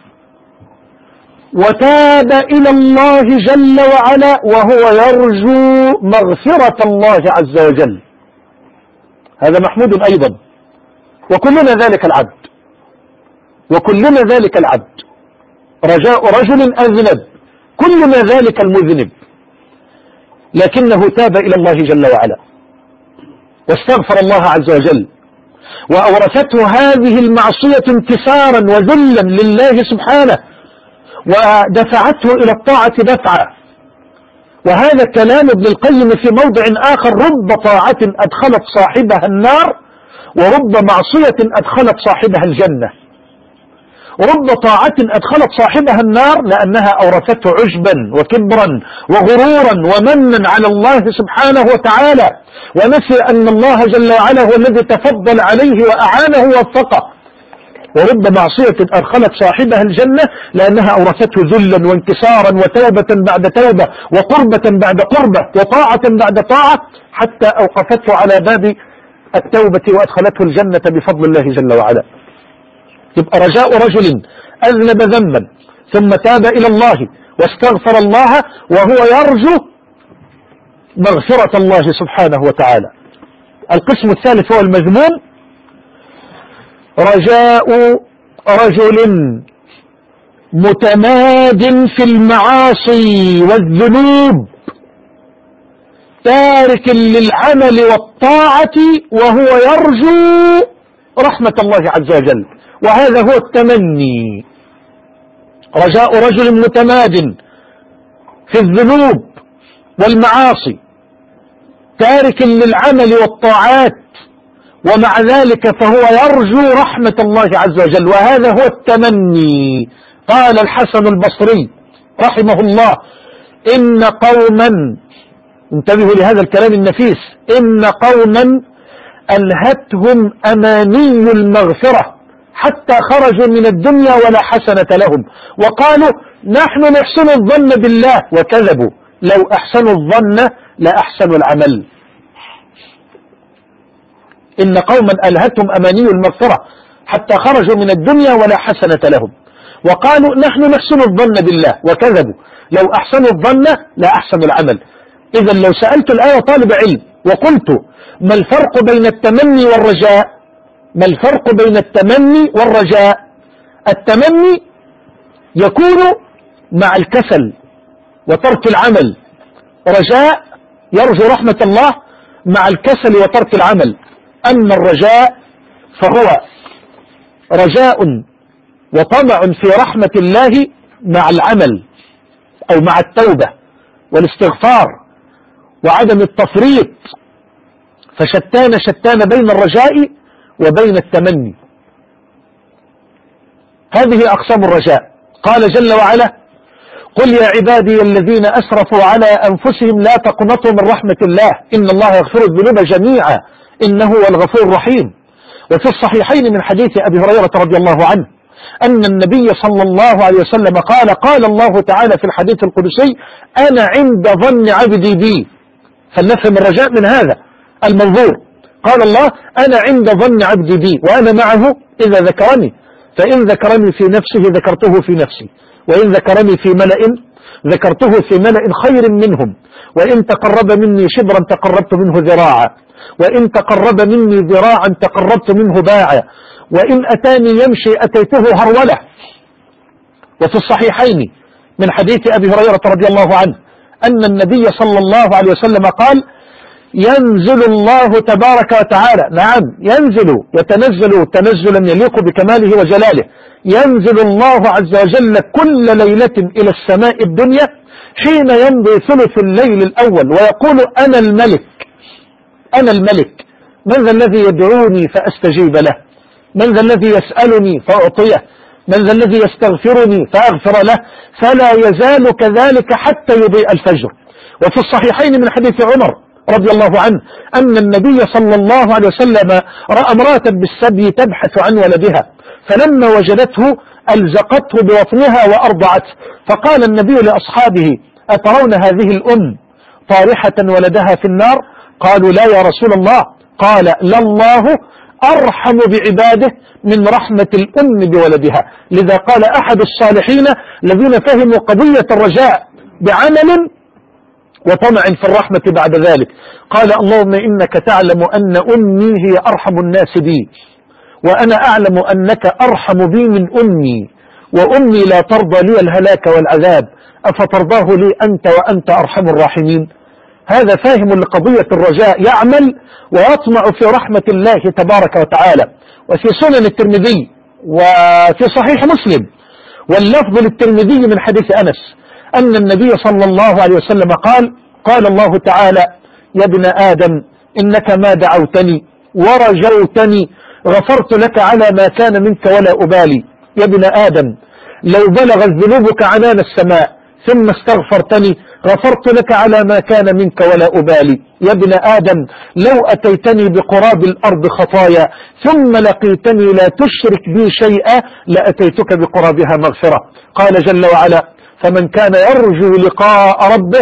وتاب إلى الله جل وعلا وهو يرجو مغفرة الله عز وجل، هذا محمود أيضا. وكلنا ذلك العبد، وكلنا ذلك العبد. رجاء رجل أذنب، كلنا ذلك المذنب، لكنه تاب إلى الله جل وعلا واستغفر الله عز وجل، وأورثته هذه المعصية انكسارا وذلا لله سبحانه، ودفعته إلى الطاعة دفعا. وهذا كلام ابن القيم في موضع آخر: رب طاعة أدخلت صاحبها النار ورب معصية أدخلت صاحبها الجنة. رب طاعة أدخلت صاحبها النار لأنها أورثته عجبا وكبرا وغرورا ومنا على الله سبحانه وتعالى، ونسي أن الله جل وعلا هو الذي تفضل عليه وأعانه ووفقه. ورب معصية أدخلت صاحبها الجنة لأنها أورثته ذلا وانكسارا وتوبة بعد توبة وقربة بعد قربة وطاعة بعد طاعة، حتى أوقفته على باب التوبة وأدخلته الجنة بفضل الله جل وعلا. يبقى رجاء رجل أذنب ذنبا ثم تاب إلى الله واستغفر الله وهو يرجو مغفرة الله سبحانه وتعالى. القسم الثالث هو المذموم: رجاء رجل متماد في المعاصي والذنوب تارك للعمل والطاعة وهو يرجو رحمة الله عز وجل، وهذا هو التمني. رجاء رجل متماد في الذنوب والمعاصي تارك للعمل والطاعات ومع ذلك فهو يرجو رحمة الله عز وجل، وهذا هو التمني. قال الحسن البصري رحمه الله: إن قوما، انتبهوا لهذا الكلام النفيس، إن قوما ألهتهم أماني المغفرة حتى خرجوا من الدنيا ولا حسنة لهم، وقالوا نحن نحسن الظن بالله، وكذبوا، لو أحسنوا الظن لأحسنوا العمل. إن قوما ألهتهم أماني المغفرة حتى خرجوا من الدنيا ولا حسنة لهم، وقالوا نحن نحسن الظن بالله، وكذبوا، لو أحسنوا الظن لأحسنوا العمل. إذا لو سألت الآية طالب علم وقلت ما الفرق بين التمني والرجاء؟ ما الفرق بين التمني والرجاء؟ التمني يكون مع الكسل وترك العمل، رجاء يرجو رحمة الله مع الكسل وترك العمل. أما الرجاء فهو رجاء وطمع في رحمة الله مع العمل أو مع التوبة والاستغفار وعدم التفريط، فشتان بين الرجاء وبين التمني. هذه أقسام الرجاء. قال جل وعلا قل يا عبادي الذين أسرفوا على أنفسهم لا تقنطوا من رحمة الله إن الله يغفر الذنوب جميعا إنه هو الغفور الرحيم. وفي الصحيحين من حديث أبي هريرة رضي الله عنه أن النبي صلى الله عليه وسلم قال الله تعالى في الحديث القدسي أنا عند ظن عبدي بي. فلنفهم الرجاء من هذا المنظور. قال الله أنا عند ظن عبدي بي وأنا معه إذا ذكرني، فإن ذكرني في نفسه ذكرته في نفسي، وإن ذكرني في ملأ ذكرته في ملأ خير منهم، وإن تقرب مني شبرا تقربت منه ذراعا، وإن تقرب مني ذراعا تقربت منه باعا، وإن أتاني يمشي أتيته هرولة. وفي الصحيحين من حديث أبي هريرة رضي الله عنه أن النبي صلى الله عليه وسلم قال ينزل الله تبارك وتعالى، نعم ينزل يتنزل تنزلا يليق بكماله وجلاله، ينزل الله عز وجل كل ليلة إلى السماء الدنيا حين يمضي ثلث الليل الأول ويقول أنا الملك، أنا الملك، من ذا الذي يدعوني فأستجيب له، من ذا الذي يسألني فأعطيه، من ذا الذي يستغفرني فأغفر له، فلا يزال كذلك حتى يضيء الفجر. وفي الصحيحين من حديث عمر رضي الله عنه أن النبي صلى الله عليه وسلم رأى امرأة بالسبي تبحث عن ولدها، فلما وجدته ألزقته بوطنها وأرضعته، فقال النبي لأصحابه أترون هذه الأم طارحة ولدها في النار؟ قالوا لا يا رسول الله. قال لله أرحم بعباده من رحمة الأم بولدها. لذا قال أحد الصالحين الذين فهموا قضية الرجاء بعمل وطمع في الرحمة بعد ذلك، قال اللهم إنك تعلم أن أمي هي أرحم الناس بي، وأنا أعلم أنك أرحم بي من أمي، وأمي لا ترضى لي الهلاك والعذاب، أفترضاه لي أنت وأنت أرحم الراحمين. هذا فاهم لقضية الرجاء، يعمل ويطمع في رحمة الله تبارك وتعالى. وفي سنن الترمذي وفي صحيح مسلم واللفظ للترمذي من حديث أنس أن النبي صلى الله عليه وسلم قال الله تعالى يا ابن آدم إنك ما دعوتني ورجوتني غفرت لك على ما كان منك ولا أبالي. يا ابن آدم لو بلغت ذنوبك عنان السماء ثم استغفرتني غفرت لك على ما كان منك ولا أبالي. يا ابن آدم لو أتيتني بقراب الأرض خطايا ثم لقيتني لا تشرك بي شيئا لأتيتك بقرابها مغفرة. قال جل وعلا فمن كان يرجو لقاء ربه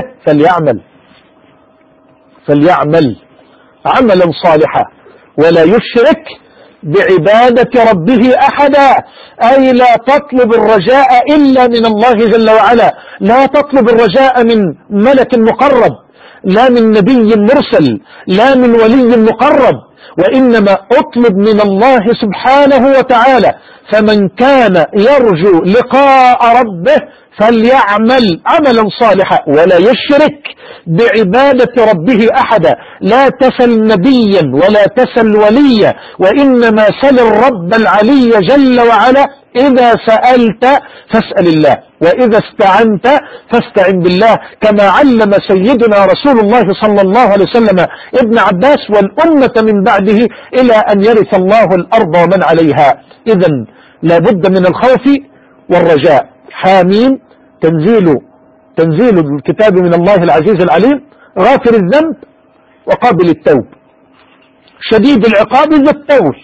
فليعمل عملا صالحا ولا يشرك بعبادة ربه أحدا. أي لا تطلب الرجاء إلا من الله جل وعلا، لا تطلب الرجاء من ملك مقرب، لا من نبي مرسل، لا من ولي مقرب، وإنما أطلب من الله سبحانه وتعالى. فمن كان يرجو لقاء ربه فليعمل عملا صالحا ولا يشرك بعبادة ربه أحدا. لا تسل نبيا ولا تسل وليا، وإنما سل الرب العلي جل وعلا. إذا سألت فاسأل الله، وإذا استعنت فاستعن بالله، كما علم سيدنا رسول الله صلى الله عليه وسلم ابن عباس والأمة من بعده إلى أن يرث الله الأرض ومن عليها. إذن لا بد من الخوف والرجاء. حاميم تنزيل تنزيل الكتاب من الله العزيز العليم، غافر الذنب وقابل التوب، شديد العقاب ذو الطول.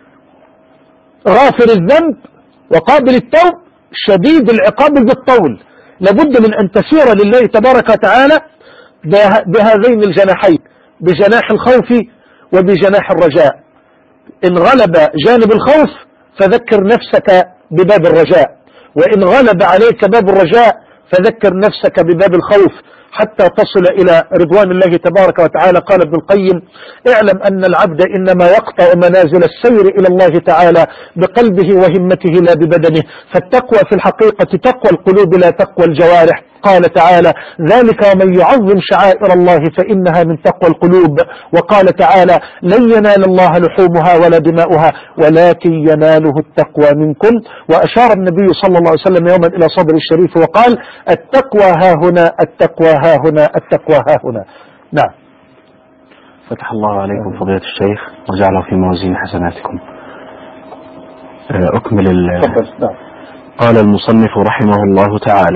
غافر الذنب وقابل التوب، شديد العقاب ذو الطول. لابد من أن تسير لله تبارك وتعالى بهذين الجناحين، بجناح الخوف وبجناح الرجاء. إن غلب جانب الخوف فذكر نفسك بباب الرجاء، وإن غلب عليك باب الرجاء فذكر نفسك بباب الخوف حتى تصل إلى رضوان الله تبارك وتعالى. قال ابن القيم: اعلم أن العبد إنما يقطع منازل السير إلى الله تعالى بقلبه وهمته لا ببدنه، فالتقوى في الحقيقة تقوى القلوب لا تقوى الجوارح. قال تعالى: ذلك ومن يعظم شعائر الله فإنها من تقوى القلوب. وقال تعالى: لن ينال الله لحومها ولا دماؤها ولكن يناله التقوى منكم. وأشار النبي صلى الله عليه وسلم يوما إلى صدر الشريف وقال: التقوى ها هنا، التقوى ها هنا، التقوى ها هنا. نعم. فتح الله عليكم فضيلة الشيخ وجعله في موازين حسناتكم. أكمل نعم. قال المصنف رحمه الله تعالى: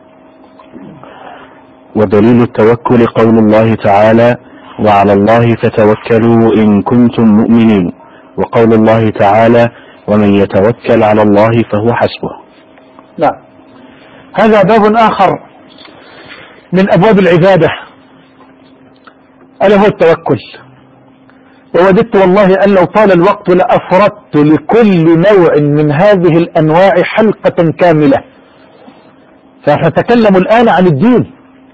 ودليل التوكل قول الله تعالى: وعلى الله فتوكلوا إن كنتم مؤمنين، وقول الله تعالى: ومن يتوكل على الله فهو حسبه. نعم. هذا باب آخر من أبواب العبادة، ألا هو التوكل. ووددت والله أن لو طال الوقت لأفردت لكل نوع من هذه الأنواع حلقة كاملة، فنتكلم الآن عن الدين،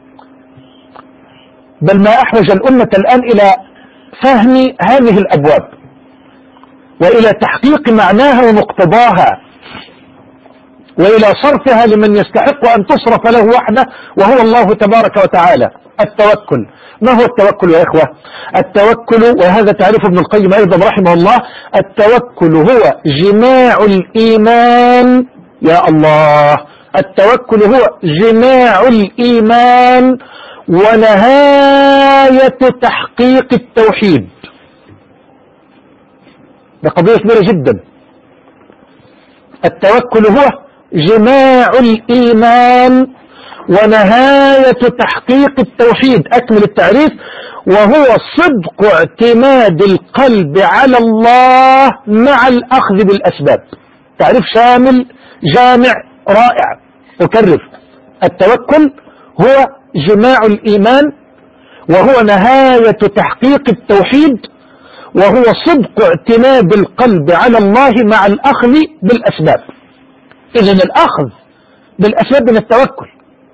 بل ما أحوج الأمة الآن إلى فهم هذه الأبواب وإلى تحقيق معناها ومقتضاها وإلى صرفها لمن يستحق أن تصرف له وحده وهو الله تبارك وتعالى. التوكل. ما هو التوكل يا إخوة؟ التوكل، وهذا تعريف ابن القيم أيضا رحمه الله: التوكل هو جماع الإيمان. يا الله، التوكل هو جماع الإيمان ونهاية تحقيق التوحيد. ده قضية كبيرة جدا. التوكل هو جماع الإيمان ونهاية تحقيق التوحيد. أكمل التعريف: وهو صدق اعتماد القلب على الله مع الأخذ بالأسباب. تعريف شامل جامع رائع. أكرر: التوكل هو جماع الإيمان، وهو نهاية تحقيق التوحيد، وهو صدق اعتماد القلب على الله مع الأخذ بالأسباب. إذن الأخذ بالأسباب من التوكل.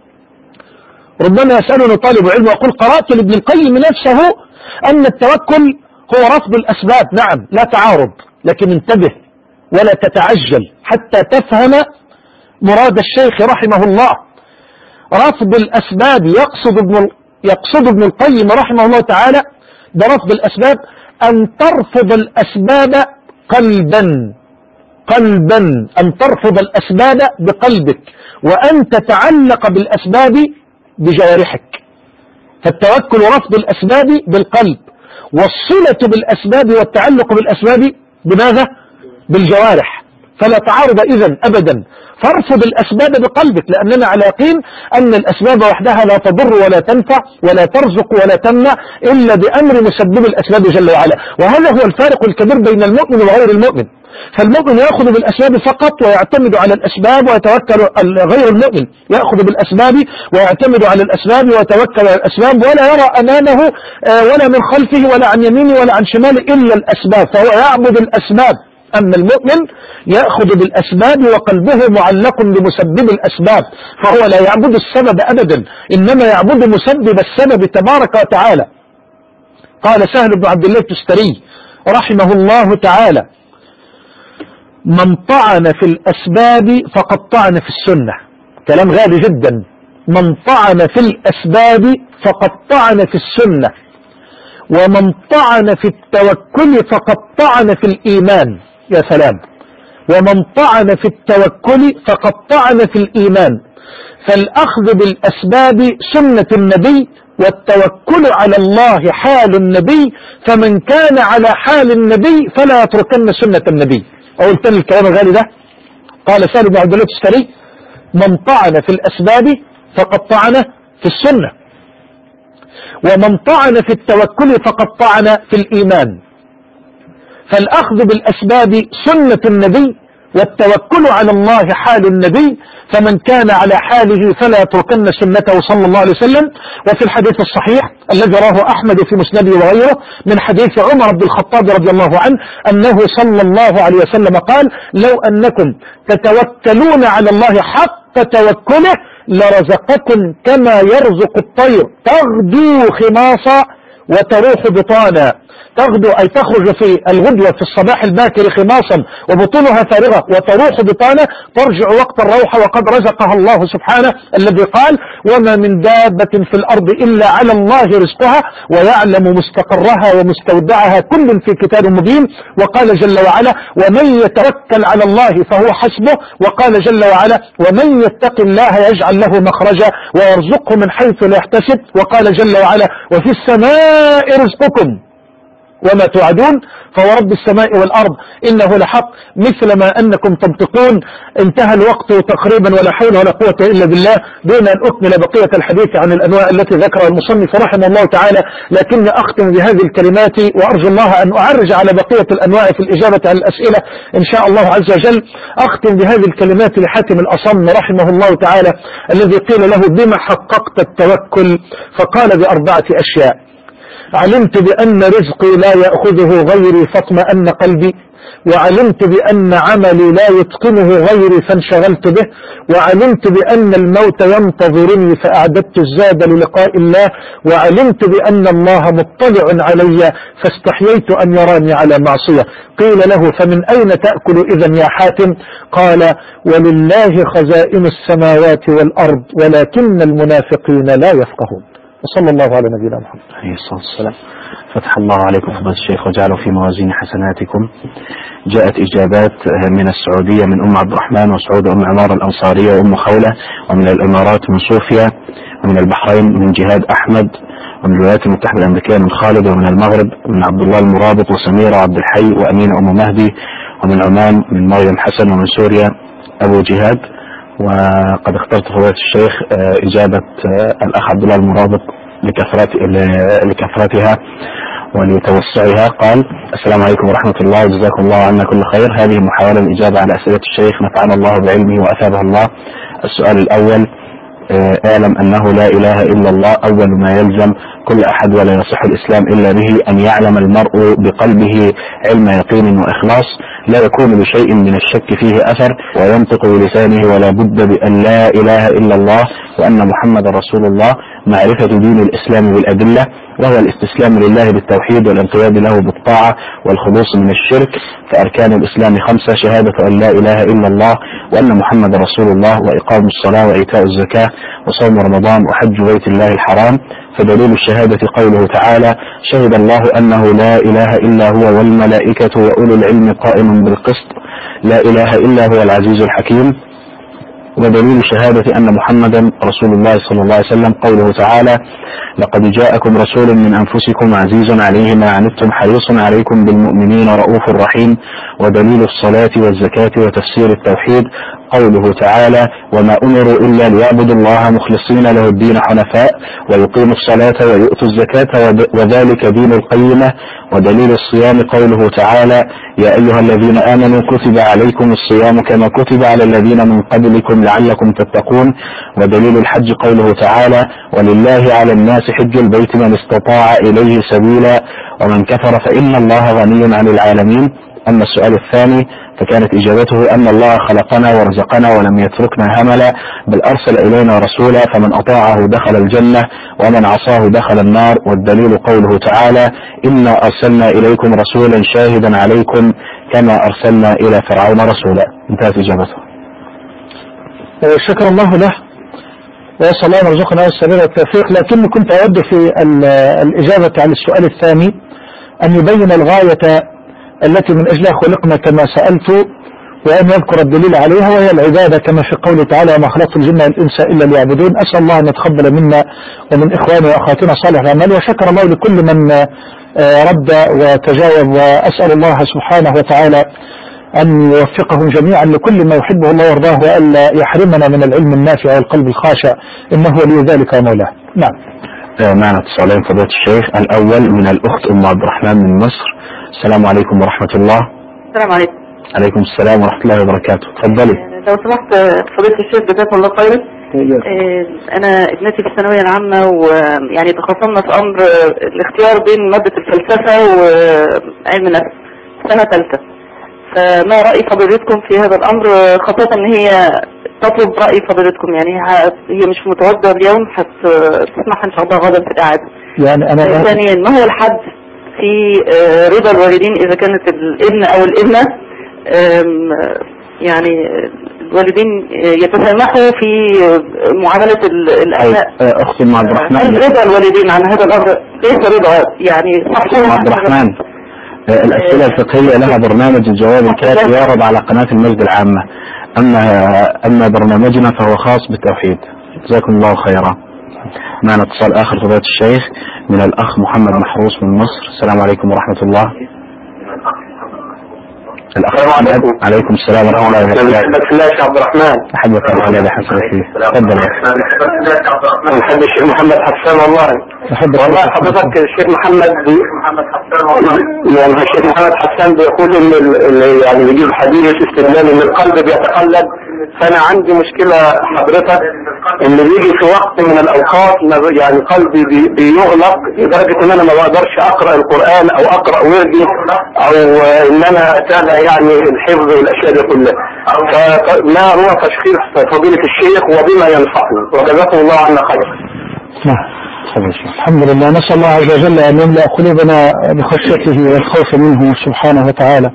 ربما يسألني طالب علم ويقول: قرأت لابن القيم نفسه أن التوكل هو رفض الأسباب. نعم، لا تعارض، لكن انتبه ولا تتعجل حتى تفهم مراد الشيخ رحمه الله. رفض الأسباب يقصد ابن القيم رحمه الله تعالى برفض الأسباب أن ترفض الأسباب قلبا، أن ترفض الأسباب بقلبك، وأن تتعلق بالأسباب بجوارحك. فالتوكل رفض الأسباب بالقلب، والصلة بالأسباب والتعلق بالأسباب بماذا؟ بالجوارح. فلا تعارض إذن أبدا. فارفض الأسباب بقلبك، لأننا على يقين أن الأسباب وحدها لا تضر ولا تنفع ولا ترزق ولا تمنع إلا بأمر مسبب الأسباب جل وعلا. وهذا هو الفارق الكبير بين المؤمن وغير المؤمن. فالمؤمن يأخذ بالأسباب فقط ويعتمد على الأسباب ويتوكل. غير المؤمن يأخذ بالأسباب ويعتمد على الأسباب ويتوكل على الأسباب، ولا يرى أمامه ولا من خلفه ولا عن يمينه ولا عن شماله إلا الأسباب، فهو يعبد الأسباب. أما المؤمن يأخذ بالأسباب وقلبه معلق بمسبب الأسباب، فهو لا يعبد السبب أبدا، إنما يعبد مسبب السبب تبارك وتعالى. قال سهل بن عبد الله التستري رحمه الله تعالى: من طعن في الأسباب فقد طعن في السنة. كلام غالي جدا. من طعن في الأسباب فقد طعن في السنة، ومن طعن في التوكل فقد طعن في الإيمان. يا سلام. ومن طعن في التوكل فقد طعن في الإيمان. فالأخذ بالأسباب سنة النبي، والتوكل على الله حال النبي، فمن كان على حال النبي فلا يتركن سنة النبي. أقول تاني الكلام الغالي ده. قال سهل بن عبد الله التستري: من طعن في الأسباب فقد طعن في السنة، ومن طعن في التوكل فقد طعن في الإيمان. فالأخذ بالأسباب سنة النبي، والتوكل على الله حال النبي، فمن كان على حاله فلا يتركن سنته صلى الله عليه وسلم. وفي الحديث الصحيح الذي رواه أحمد في مسنده وغيره من حديث عمر بن الخطاب رضي الله عنه أنه صلى الله عليه وسلم قال: لو أنكم تتوكلون على الله حق توكله لرزقكم كما يرزق الطير تغدو خماصا وتروح بطانا. تغدو أي تخرج في الغدوة في الصباح الباكر خماصا وبطونها فارغة، وتروح بطانا ترجع وقت الروح وقد رزقها الله سبحانه، الذي قال: وما من دابة في الأرض إلا على الله رزقها ويعلم مستقرها ومستودعها كل في كتاب مبين. وقال جل وعلا: ومن يتوكل على الله فهو حسبه. وقال جل وعلا: ومن يتق الله يجعل له مخرجا ويرزقه من حيث لا يحتسب. وقال جل وعلا: وفي السماء رزقكم وما توعدون فورب السماء والأرض إنه لحق مثل ما أنكم تنطقون. انتهى الوقت تقريبا، ولا حول ولا قوة إلا بالله، دون أن أكمل بقية الحديث عن الأنواع التي ذكرها المصنف رحمه الله تعالى، لكن أختم بهذه الكلمات وأرجو الله أن أعرج على بقية الأنواع في الإجابة على الأسئلة إن شاء الله عز وجل. أختم بهذه الكلمات لحاتم الأصم رحمه الله تعالى الذي قيل له: بما حققت التوكل؟ فقال: بأربعة أشياء: علمت بأن رزقي لا يأخذه غيري فاطمأن قلبي، وعلمت بأن عملي لا يتقنه غيري فانشغلت به، وعلمت بأن الموت ينتظرني فأعددت الزاد للقاء الله، وعلمت بأن الله مطلع علي فاستحييت أن يراني على معصية. قيل له: فمن أين تأكل إذن يا حاتم؟ قال: ولله خزائن السماوات والأرض ولكن المنافقين لا يفقهون. وصلى الله على نبينا محمد عليه الصلاة والسلام. فتح الله عليكم فضيلة الشيخ وجعله في موازين حسناتكم. جاءت إجابات من السعودية من أم عبد الرحمن وسعود أم عمار الأنصارية وأم خولة، ومن الإمارات من صوفيا، ومن البحرين من جهاد أحمد، ومن الولايات المتحدة الأمريكية من خالد، ومن المغرب من عبد الله المرابط وسميرة وعبد الحي وأمين أم مهدي، ومن عمان من مريم حسن، ومن سوريا أبو جهاد. وقد اخترت فضيلة الشيخ إجابة الأخ عبد الله المرابط لكثرتها ولتوسعها. قال: السلام عليكم ورحمة الله وجزاكم الله عنا كل خير. هذه محاولة الإجابة على أسئلة الشيخ نفعنا الله بعلمه وأثابه الله. السؤال الأول: اعلم أنه لا إله إلا الله أول ما يلزم كل أحد، ولا يصح الإسلام إلا به أن يعلم المرء بقلبه علم يقين وإخلاص لا يكون بشيء من الشك فيه أثر، وينطق بلسانه ولا بد بأن لا إله إلا الله وأن محمد رسول الله، معرفة دين الإسلام بالأدلة، وهو الاستسلام لله بالتوحيد والانقياد له بالطاعة والخلوص من الشرك. فأركان الإسلام 5: شهادة أن لا إله إلا الله وأن محمد رسول الله، وإقام الصلاة وإيتاء الزكاة وصوم رمضان وحج بيت الله الحرام. فدليل الشهادة قوله تعالى: شهد الله أنه لا إله إلا هو والملائكة وأولو العلم قائم بالقسط، لا إله إلا هو العزيز الحكيم. ودليل شهادة أن محمدا رسول الله صلى الله عليه وسلم قوله تعالى: لقد جاءكم رسول من أنفسكم عزيز عليه ما عنتم حريص عليكم بالمؤمنين رؤوف رحيم. ودليل الصلاة والزكاة وتفسير التوحيد قوله تعالى: وما أمروا إلا ليعبدوا الله مخلصين له الدين حنفاء ويقيموا الصلاة ويؤتوا الزكاة وذلك دين القيمة. ودليل الصيام قوله تعالى: يا أيها الذين آمنوا كتب عليكم الصيام كما كتب على الذين من قبلكم لعلكم تتقون. ودليل الحج قوله تعالى: ولله على الناس حج البيت من استطاع إليه سبيلا ومن كفر فإن الله غني عن العالمين. أما السؤال الثاني فكانت إجابته أن الله خلقنا ورزقنا ولم يتركنا هملا، بل أرسل إلينا رسولا فمن أطاعه دخل الجنة ومن عصاه دخل النار. والدليل قوله تعالى: إنا أرسلنا إليكم رسولا شاهدا عليكم كما أرسلنا إلى فرعون رسولا. انتهت إجابته. شكر الله له وصلى الله ورزقنا والسبيل والتوفيق. لكني كنت أود في الإجابة على السؤال الثاني أن يبين الغاية التي من أجلها خلقنا كما سألت، وأن يذكر الدليل عليها وهي العبادة كما في قوله تعالى: وما خلقت الجن والإنس إلا ليعبدون. أسأل الله أن يتقبل منا ومن إخواننا وأخواتنا صالح الأعمال، وشكر الله لكل من رد وتجاوب. وأسأل الله سبحانه وتعالى أن يوفقهم جميعا لكل ما يحبه الله ويرضاه، وألا يحرمنا من العلم النافع والقلب الخاشع، إنه ولي ذلك ومولاه. نعم. معنا اتصالين فضيلة الشيخ. الأول من الأخت أم عبد الرحمن من مصر. السلام عليكم ورحمة الله. السلام عليكم. عليكم السلام ورحمة الله وبركاته. تفضلي. لو سمحت فضيلة الشيخ جزاكم الله خيرا. أنا ابنتي في الثانوية العامة، ويعني تخصصنا في أمر الاختيار بين مادة الفلسفة وعلم النفس سنة ثالثة. فما رأي فضيلتكم في هذا الأمر، خاصة إن هي تطلب رأي فضيلتكم؟ يعني هي مش متواجدة اليوم، هتسمح إن شاء الله غدا في الإعادة. يعني أنا ثانيا، ما هو الحد في رضا الوالدين إذا كانت الابن أو الابنة يعني الوالدين يتسامحوا في معاملة الأبناء؟ أخت أم عبد الرحمن، رضا الوالدين عن هذا الأمر ليس رضا يعني صح. عبد الرحمن، الأسئلة الفقهية لها برنامج الجواب الكافي يعرض على قناة المجد العامة، أما برنامجنا فهو خاص بالتوحيد. جزاكم الله خيرا. معنا اتصال آخر فضيلة الشيخ من الأخ محمد محروس من مصر. السلام عليكم ورحمة الله. السلام عليكم. عليكم السلام ورحمة الله وبركاته. أحبك الله يا عبد الرحمن. أحبك الله الذي حسن فيه. تفضل. أحب الشيخ محمد حسان والله. والله حضرتك الشيخ محمد حسان، يعني الشيخ محمد حسان بيقول إن يعني بيجيب حديث استدلال إن القلب بيتقلب. فأنا عندي مشكلة حضرتك إن بيجي في وقت من الأوقات يعني قلبي بيغلق لدرجة إن أنا ما بقدرش أقرأ القرآن أو أقرأ وردي أو إن أنا أتابع يعني الحفظ والأشياء دي كلها. فما هو تشخيص فضيلة الشيخ وبما ينفعني؟ وجزاكم الله عنا خير. الحمد لله. نسأل الله عز وجل أن يملأ قلوبنا بخشيته والخوف منه سبحانه وتعالى.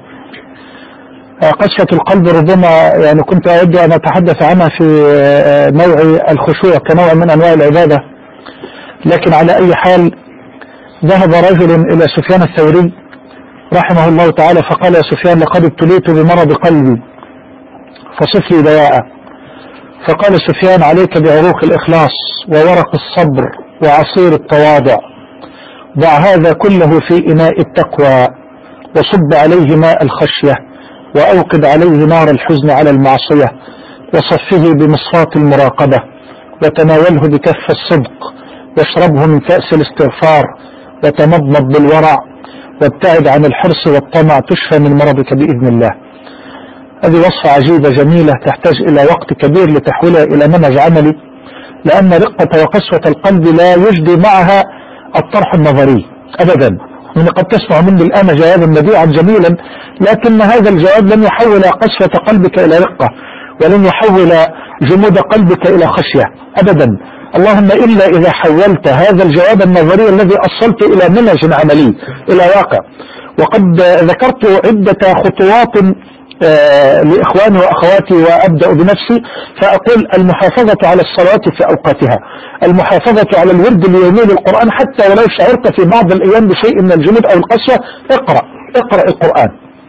قسوة القلب ربما يعني كنت أود أن أتحدث عنها في نوع الخشوع كنوع من أنواع العبادة، لكن على أي حال ذهب رجل إلى سفيان الثوري رحمه الله تعالى فقال: يا سفيان، لقد ابتليت بمرض قلبي فصف لي دواء. فقال سفيان: عليك بعروق الإخلاص وورق الصبر وعصير التواضع، ضع هذا كله في إناء التقوى وصب عليه ماء الخشية وأوقد عليه نار الحزن على المعصية وصفه بمصفاة المراقبة وتناوله بكف الصدق واشربه من كأس الاستغفار وتمضمض بالورع وابتعد عن الحرص والطمع تشفى من مرضك بإذن الله. هذه وصفة عجيبة جميلة تحتاج إلى وقت كبير لتحويلها إلى منهج عملي، لأن رقة وقسوة القلب لا يجدي معها الطرح النظري أبدا. من قد تسمع مني الآن جوابا بديعا جميلا، لكن هذا الجواب لن يحول قسوة قلبك إلى رقة، ولن يحول جمود قلبك إلى خشية أبدا، اللهم إلا إذا حولت هذا الجواب النظري الذي أصلت إلى منهج عملي، إلى واقع. وقد ذكرت عدة خطوات لإخواني وأخواتي، وأبدأ بنفسي فأقول: المحافظة على الصلوات في أوقاتها، المحافظة على الورد اليومي للقرآن، حتى ولو شعرت في بعض الأيام بشيء من الجمود أو القسوة اقرأ القرآن،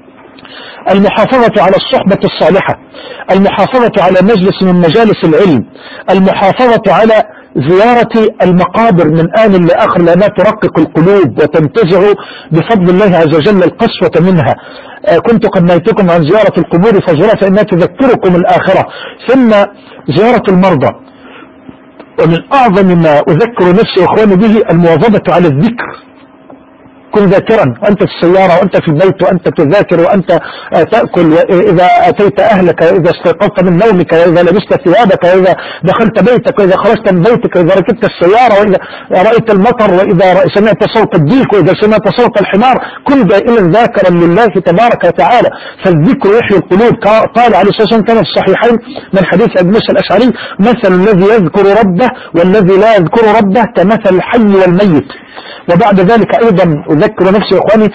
المحافظة على الصحبة الصالحة، المحافظة على مجلس من مجالس العلم، المحافظة على زيارة المقابر من آن لآخر لأنها ترقق القلوب وتنتزع بفضل الله عز وجل القسوة منها. كنت قد نهيتكم عن زيارة القبور فزوروها فإنها تذكركم الآخرة. ثم زيارة المرضى، ومن أعظم ما أذكر نفسي وإخواني به المواظبة على الذكر. كن ذاكرا وأنت في السيارة وأنت في البيت وأنت تذاكر وأنت تأكل، وإذا أتيت أهلك وإذا استيقظت من نومك وإذا لبست ثيابك وإذا دخلت بيتك وإذا خرجت من بيتك وإذا ركبت السيارة وإذا رأيت المطر وإذا سمعت صوت الديك وإذا سمعت صوت الحمار، كن دائما ذاكرا لله تبارك وتعالى، فالذكر يحيي القلوب. قال عليه الصلاة والسلام كما في الصحيحين من حديث أبي موسى الأشعري: مثل الذي يذكر ربه والذي لا يذكر ربه كمثل الحي والميت. وبعد ذلك أيضا أذكر نفسي وإخواني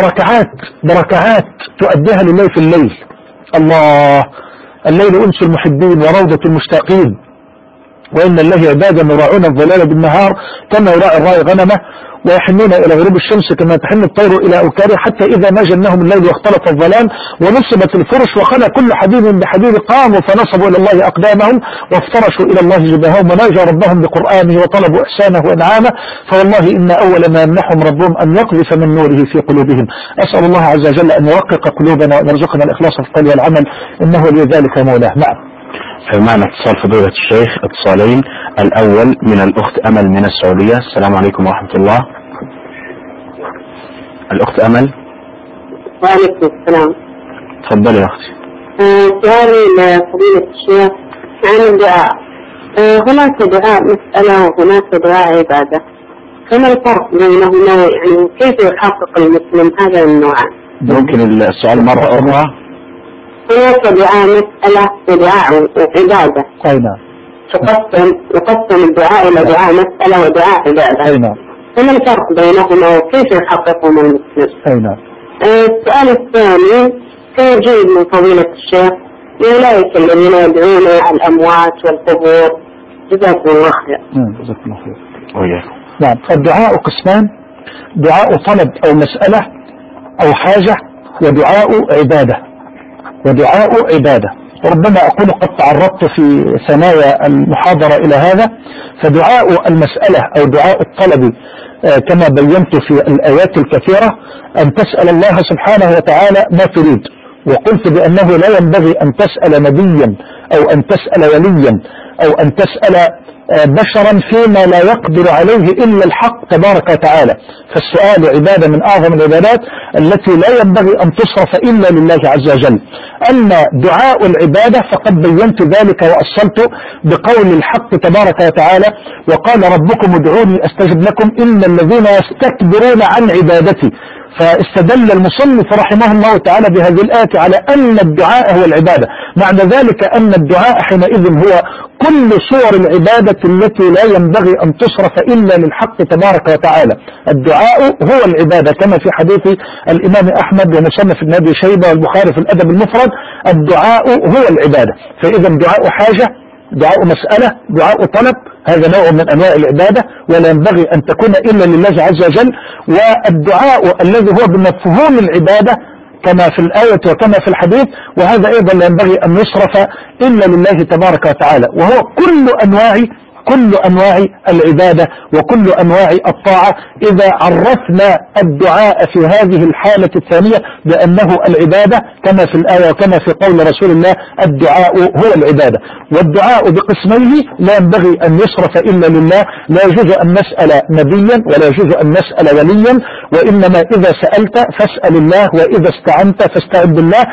بركعات تؤديها لله في الليل. الله، الليل أنس المحبين وروضة المشتاقين، وإن الله عبادا يراعون الظلال بالنهار كما يراعي الراعي غنمه، ويحنون إلى غروب الشمس كما تحن الطير إلى أوكاره، حتى إذا ما جنهم الليل واختلط الظلام ونصبت الفرش وخلى كل حبيب بحبيب قاموا فنصبوا إلى الله أقدامهم وافترشوا إلى الله جباههم وناجوا ربهم بقرآنه وطلبوا إحسانه وإنعامه، فوالله إن أول ما يمنحهم ربهم أن يقذف من نوره في قلوبهم. أسأل الله عز وجل أن يرقق قلوبنا وأن يرزقنا الإخلاص في القول والعمل، إنه ولي ذلك مولاه. نعم. معنا اتصال فضيلة الشيخ، اتصالين. الأول من الأخت أمل من السعودية. السلام عليكم ورحمة الله. الأخت أمل. وعليكم السلام. تفضلي يا أختي. سؤالي لفضيلة الشيخ عن الدعاء. هناك دعاء مسألة وهناك دعاء عبادة، فما الفرق بينهما؟ يعني كيف يحقق المسلم هذا النوعان؟ ممكن السؤال مرة أخرى؟ هناك دعاء مسألة ودعاء عبادة. أي نعم. يقسم الدعاء إلى دعاء مسألة ودعاء عبادة. أي نعم. فما الفرق بينهما وكيف يحققهما المسلم؟ أي نعم. السؤال الثاني، كيف يجيب من فضيلة الشيخ لأولئك الذين يدعون الأموات والقبور؟ جزاكم الله خير. جزاكم الله خير. وياكم. نعم. الدعاء قسمان: دعاء طلب أو مسألة أو حاجة، ودعاء عبادة. ودعاء عبادة. وربما أكون قد تعرضت في ثنايا المحاضرة إلى هذا. فدعاء المسألة أو دعاء الطلب كما بينت في الآيات الكثيرة أن تسأل الله سبحانه وتعالى ما تريد، وقلت بأنه لا ينبغي أن تسأل نبيا أو أن تسأل وليا أو أن تسأل بشرا فيما لا يقدر عليه إلا الحق تبارك وتعالى. فالسؤال عبادة من أعظم العبادات التي لا ينبغي أن تصرف إلا لله عز وجل. أما دعاء العبادة فقد بينت ذلك وأصلت بقول الحق تبارك وتعالى: وقال ربكم ادعوني أستجب لكم إن الذين يستكبرون عن عبادتي. فاستدل المصنف رحمه الله تعالى بهذه الآية على أن الدعاء هو العبادة. معنى ذلك أن الدعاء حينئذ هو كل صور العبادة التي لا ينبغي أن تصرف إلا للحق تبارك وتعالى. الدعاء هو العبادة، كما في حديث الإمام أحمد ومصنف ابن أبي شيبة والبخاري في الأدب المفرد: الدعاء هو العبادة. فإذا دعاء حاجة، دعاء مسألة، دعاء طلب، هذا نوع من أنواع العبادة ولا ينبغي أن تكون إلا لله عز وجل. والدعاء الذي هو بمفهوم العبادة كما في الآية وكما في الحديث، وهذا أيضا لا ينبغي أن يصرف إلا لله تبارك وتعالى، وهو كل أنواع العبادة وكل أنواع الطاعة، إذا عرفنا الدعاء في هذه الحالة الثانية بأنه العبادة كما في الآية وكما في قول رسول الله: الدعاء هو العبادة. والدعاء بقسميه لا ينبغي أن يصرف إلا لله، لا يجوز أن نسأل نبيا ولا يجوز أن نسأل وليا، وإنما إذا سألت فاسأل الله وإذا استعنت فاستعن بالله.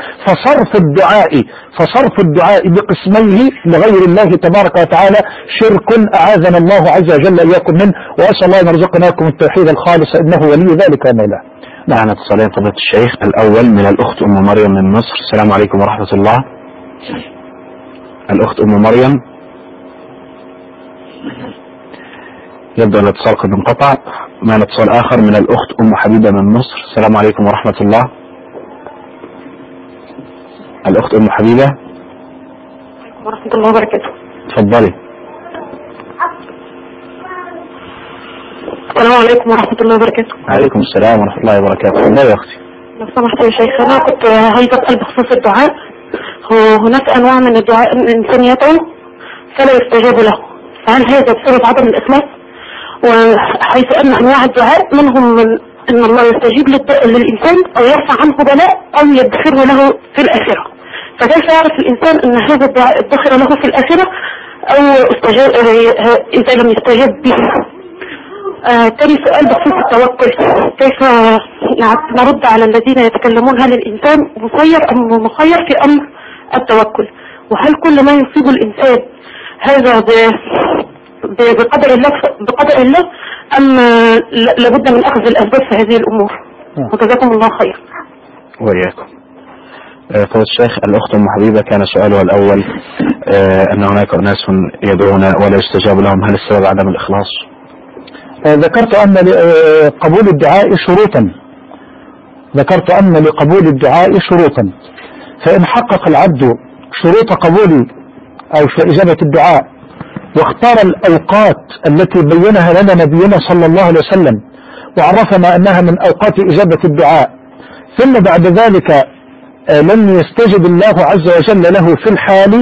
فصرف الدعاء بقسميه لغير الله تبارك وتعالى شرك أعاذنا الله عز وجل إياكم منه، وأسأل الله أن يرزقناكم التوحيد الخالص إنه ولي ذلك ومولاه. معنا اتصالين فضيلة الشيخ. الأول من الأخت أم مريم من مصر. السلام عليكم ورحمة الله. الأخت أم مريم، يبدو أن الاتصال قد انقطع. معنا اتصال آخر من الأخت أم حبيبة من مصر. السلام عليكم ورحمة الله. الأخت أم حبيبة. ورحمة الله وبركاته. تفضلي. السلام عليكم ورحمة الله وبركاته. عليكم السلام ورحمة الله وبركاته. تفضلي يا أختي. لو سمحت يا شيخ، أنا كنت عايزة أسأل بخصوص الدعاء. هناك أنواع من الدعاء الإنسان يدعو فلا يستجاب له، فهل هذا بسبب عدم الإخلاص؟ وحيث أن أنواع الدعاء منهم من أن الله يستجيب للإنسان أو يرفع عنه بلاء أو يدخره له في الآخرة، فكيف يعرف الإنسان أن هذا الدعاء ادخر له في الآخرة أو استجاب إذا لم يستجاب به؟ تاني سؤال بخصوص التوكل، كيف نرد على الذين يتكلمون هل الإنسان مسير أم مخير في أمر التوكل؟ وهل كل ما يصيب الإنسان هذا بقدر الله أم لابد من أخذ الأسباب في هذه الأمور؟ وجزاكم الله خير. وإياكم. فضيلة الشيخ، الأخت أم حبيبة كان سؤالها الأول أن هناك أناس يدعون ولا يستجاب لهم، هل السبب عدم الإخلاص؟ ذكرت أن لقبول الدعاء شروطا، فإن حقق العبد شروط قبول أو إجابة الدعاء واختار الأوقات التي بينها لنا نبينا صلى الله عليه وسلم وعرفنا أنها من أوقات إجابة الدعاء، ثم بعد ذلك لم يستجب الله عز وجل له في الحال،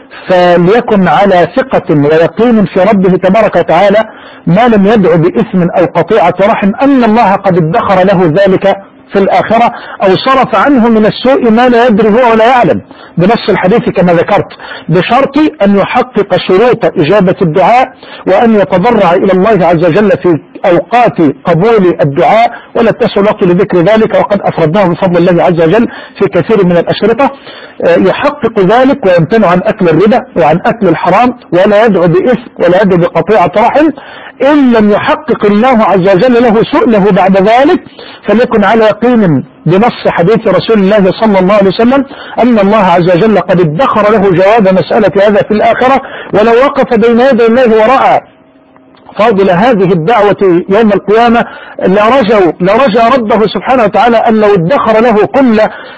فليكن على ثقة ويقين في ربه تبارك وتعالى ما لم يدعو بإثم أو قطيعة رحم أن الله قد ادخر له ذلك في الآخرة، أو صرف عنه من السوء ما لا يدري هو ولا يعلم بنص الحديث كما ذكرت، بشرط أن يحقق شروط إجابة الدعاء وأن يتضرع إلى الله عز وجل في أوقات قبول الدعاء، ولا تسهل وقت لذكر ذلك وقد أفردناه بفضل الله عز وجل في كثير من الأشرطة. يحقق ذلك ويمتنع عن أكل الربا وعن أكل الحرام، ولا يدعو بإثم ولا يدعو بقطيعة رحم. إن لم يحقق الله عز وجل له سؤله بعد ذلك، فليكن على يقين بنص حديث رسول الله صلى الله عليه وسلم أن الله عز وجل قد ادخر له جواب مسألة هذا في الآخرة، ولو وقف بين يدي الله ورأى فاضل هذه الدعوة يوم القيامة لرجى ربه سبحانه وتعالى أن لو ادخر له كل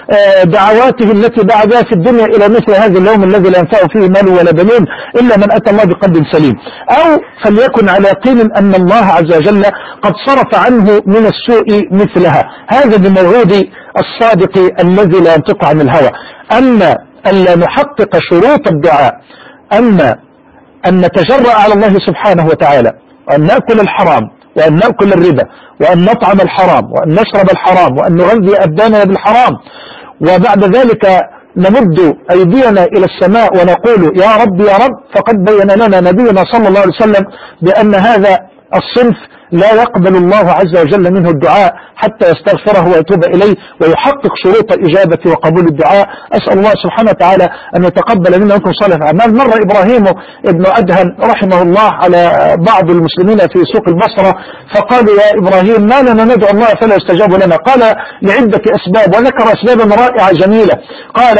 دعواته التي دعا بها في الدنيا إلى مثل هذا اليوم الذي لا ينفع فيه مال ولا بنون إلا من أتى الله بقلب سليم. أو فليكن على يقين أن الله عز وجل قد صرف عنه من السوء مثلها. هذا بموعود الصادق الذي لا ينطق عن الهوى. أما ألا نحقق شروط الدعاء، أما أن نتجرأ على الله سبحانه وتعالى، وأن نأكل الحرام، وأن نأكل الربا، وأن نطعم الحرام، وأن نشرب الحرام، وأن نغذي أبداننا بالحرام، وبعد ذلك نمد أيدينا إلى السماء ونقول يا رب يا رب، فقد بين لنا نبينا صلى الله عليه وسلم بأن هذا الصنف لا يقبل الله عز وجل منه الدعاء حتى يستغفره ويتوب إليه ويحقق شروط إجابة وقبول الدعاء. أسأل الله سبحانه وتعالى أن يتقبل منا ومنكم صالح الأعمال. مر إبراهيم ابن أدهم رحمه الله على بعض المسلمين في سوق البصرة، فقالوا يا إبراهيم ما لنا ندعو الله فلا يستجاب لنا؟ قال لعدة أسباب، وذكر أسبابا رائعة جميلة. قال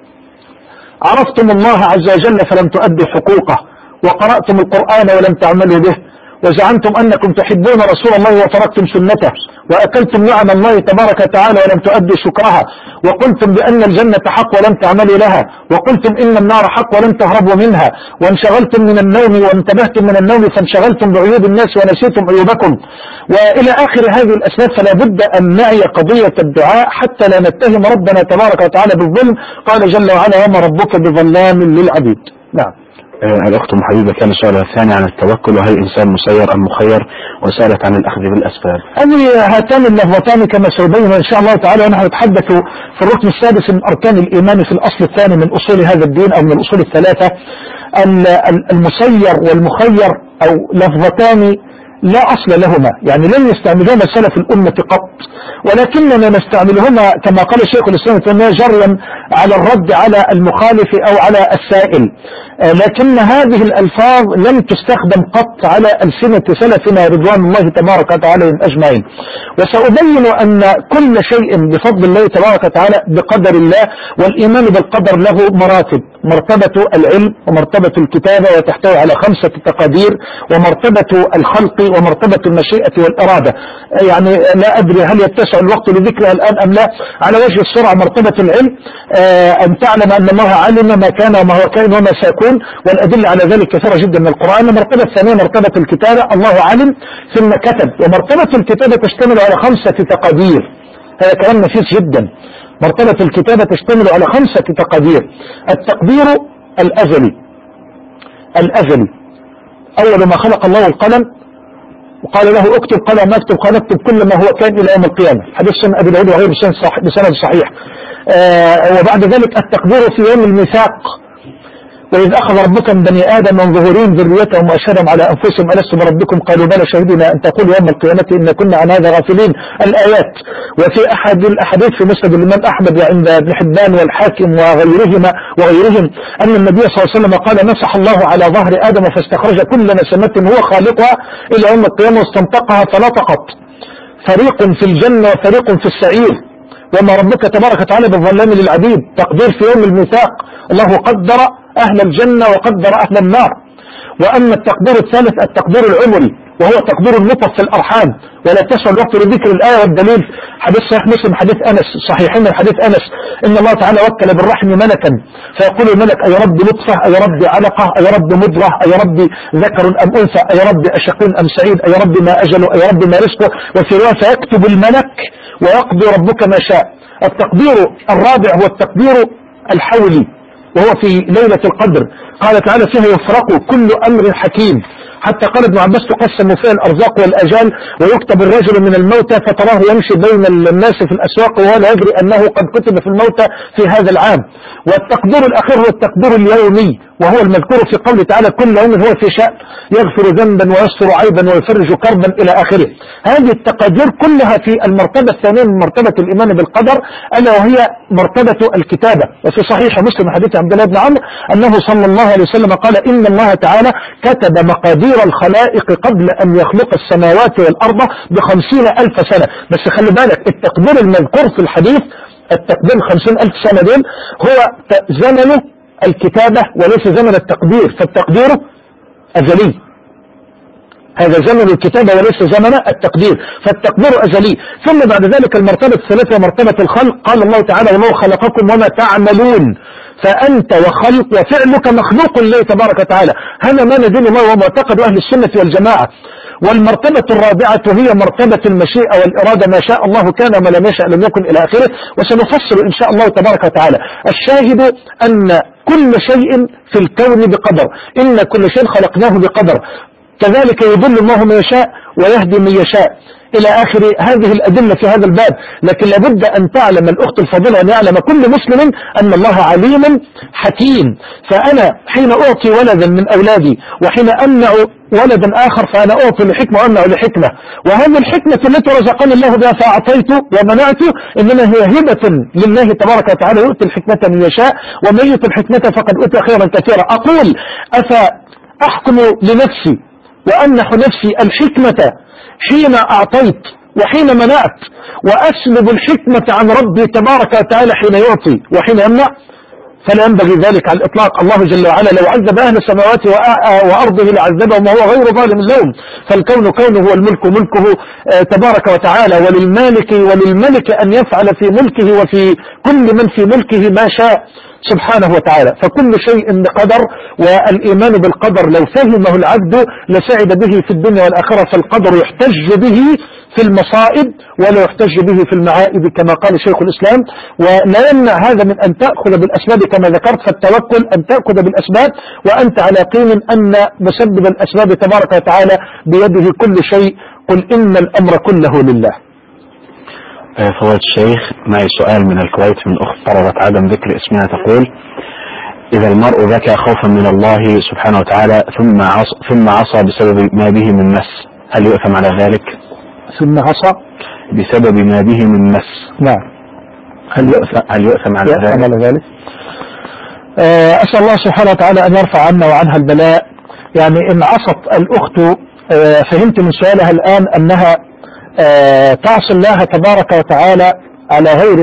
عرفتم الله عز وجل فلم تؤدوا حقوقه، وقرأتم القرآن ولم تعملوا به، وزعمتم أنكم تحبون رسول الله وتركتم سنته، وأكلتم نعم الله تبارك وتعالى ولم تؤدوا شكرها، وقلتم بأن الجنة حق ولم تعملوا لها، وقلتم إن النار حق ولم تهربوا منها، وانشغلتم من النوم وانتبهتم من النوم فانشغلتم بعيوب الناس ونسيتم عيوبكم، وإلى آخر هذه الأسباب. فلا بد أن نعي قضية الدعاء حتى لا نتهم ربنا تبارك وتعالى بالظلم. قال جل وعلا وما ربك بظلام للعبيد. نعم. الأخت محبيبة كان سؤالها الثاني عن التوكل، وهل الإنسان مسير أم مخير، وسألت عن الأخذ بالأسباب. هاتان اللفظتان كما سيبين إن شاء الله تعالى، ونحن نتحدث في الركن السادس من أركان الإيمان في الأصل الثاني من أصول هذا الدين أو من الأصول الثلاثة. المسير والمخير أو لفظتان لا أصل لهما، يعني لم يستعملهما سلف الأمة قط، ولكننا نستعملهما كما قال الشيخ الإسلام ابن تيمية جريا على الرد على المخالف أو على السائل، لكن هذه الألفاظ لم تستخدم قط على ألسنة سلفنا رضوان الله تبارك وتعالى أجمعين. وسأبين أن كل شيء بفضل الله تبارك وتعالى بقدر الله، والإيمان بالقدر له مراتب: مرتبة العلم، ومرتبة الكتابة وتحتوي على 5 تقادير، ومرتبة الخلق، ومرتبة المشيئة والإرادة. يعني لا أدري هل يتسع الوقت لذكرها الآن أم لا. على وجه السرعة: مرتبة العلم أن تعلم أن الله علم ما كان وما هو كائن وما سيكون، والأدلة على ذلك كثيرة جدا من القرآن. المرتبة الثانية مرتبة الكتابة، الله علم ثم كتب، ومرتبة الكتابة تشتمل على 5 تقادير. هذا كلام نفيس جدا. مرتبة الكتابة تشتمل على 5 تقادير. التقدير الأزلي، أول ما خلق الله القلم وقال له اكتب، قال ما اكتب، قال اكتب كل ما هو كان إلى يوم القيامة. حديث سنة أبي داود وغيره بسند صحيح. وبعد ذلك التقدير في يوم الميثاق: وإذ أخذ ربك من بني آدم من ظهورهم ذريتهم وأشهدهم على أنفسهم ألست بربكم قالوا بلى شهدنا أن تقول يوم القيامة إن كنا عن هذا غافلين. الآيات. وفي أحد الأحاديث في مسند الإمام أحمد عند ابن حبان والحاكم وغيرهم أن النبي صلى الله عليه وسلم قال مسح الله على ظهر آدم فاستخرج كل نسمة هو خالقها إلى يوم القيامة واستنطقها فنطقت فريق في الجنة وفريق في السعير وما ربك تبارك وتعالى بالظلام للعبيد. تقدير في يوم الميثاق: الله قدر أهل الجنة وقدر أهل النار. وأما التقدير الثالث التقدير العمري: وهو تقدير النطف في الأرحام. ولا تسع الوقت لذكر الآية والدليل حديث صحيح مسلم حديث أنس صحيحين من حديث أنس إن الله تعالى وكل بالرحم ملكا فيقول الملك أي رب نطفة أي رب علقة أي رب مضغة أي رب ذكر أم أنثى أي رب أشقون أم سعيد أي رب ما أجله أي رب ما رزقه. وفي رواية فيكتب الملك ويقضي ربك ما شاء. التقدير الرابع هو التقدير الحولي وهو في ليلة القدر. قال تعالى فيها يفرق كل أمر حكيم. حتى قال ابن عباس تقسم فيها الأرزاق والأجال ويكتب الرجل من الموتى فتراه يمشي بين الناس في الأسواق وهو لا يدري أنه قد كتب في الموتى في هذا العام. والتقدير الأخير هو التقدير اليومي وهو المذكور في قوله تعالى كل يوم هو في شأن يغفر ذنبا ويستر عيبا ويفرج كربا إلى آخره. هذه التقادير كلها في المرتبة الثانية من مرتبة الإيمان بالقدر ألا وهي مرتبة الكتابة. وفي صحيح مسلم حديث عبد الله بن عمرو أنه صلى الله عليه وسلم قال إن الله تعالى كتب مقادير الخلائق قبل أن يخلق السماوات والأرض ب50,000 سنة. بس خلي بالك التقدير المذكور في الحديث التقدير 50,000 سنة دول هو زمن الكتابة وليس زمن التقدير. فالتقدير أزلي هذا زمن الكتابة وليس زمن التقدير فالتقدير أزلي. ثم بعد ذلك المرتبة الثالثة مرتبة الخلق. قال الله تعالى وما خلقكم وما تعملون فأنت وخلق وفعلك مخلوق لله تبارك وتعالى. هذا ما ندين الله ومعتقد أهل السنة والجماعة. والمرتبة الرابعة هي مرتبة المشيئة والإرادة ما شاء الله كان وما لم يشاء لم يكن إلى آخره وسنفصل إن شاء الله تبارك وتعالى. الشاهد أن كل شيء في الكون بقدر إن كل شيء خلقناه بقدر كذلك يضل الله من يشاء ويهدي من يشاء إلى آخر هذه الأدلة في هذا الباب. لكن لابد أن تعلم الأخت الفاضلة أن يعلم كل مسلم أن الله عليم حكيم. فأنا حين أعطي ولدا من أولادي وحين أمنع ولدا آخر فأنا أعطي لحكمة وأمنع لحكمة. وهذه الحكمة التي رزقني الله بها فأعطيت ومنعت إنما هي هبة لله تبارك وتعالى يؤتي الحكمة من يشاء ومن يؤتي الحكمة فقد أوتي خيرا كثيرا. أقول أحكم لنفسي وأمنح نفسي الحكمة حين أعطيت وحين منعت وأسلب الحكمة عن ربي تبارك وتعالى حين يعطي وحين يمنع؟ فلا ينبغي ذلك على الإطلاق. الله جل وعلا لو عذب أهل السماوات وأرضه لعذبهم وهو غير ظالم لهم. فالكون كونه والملك ملكه تبارك وتعالى وللملك أن يفعل في ملكه وفي كل من في ملكه ما شاء سبحانه وتعالى. فكل شيء بقدر والإيمان بالقدر لو فهمه العبد لسعد به في الدنيا والآخرة. فالقدر يحتج به في المصائب ولا يحتج به في المعائب كما قال شيخ الإسلام. ولا يمنع هذا من أن تأخذ بالأسباب كما ذكرت. فالتوكل أن تأخذ بالأسباب وأنت على يقين أن مسبب الأسباب تبارك وتعالى بيده كل شيء. قل إن الأمر كله لله. فضيلة الشيخ معي سؤال من الكويت من أخت طلبت عدم ذكر اسمها تقول إذا المرء ذكى خوفا من الله سبحانه وتعالى ثم عصى بسبب ما به من مس هل يؤثم على ذلك؟ ثم عصى بسبب ما به من مس نعم هل يؤثم على ذلك؟ أسأل الله سبحانه وتعالى أن يرفع عنا وعنها البلاء. يعني إن عصت الأخت فهمت من سؤالها الآن أنها تعصي الله تبارك وتعالى على غير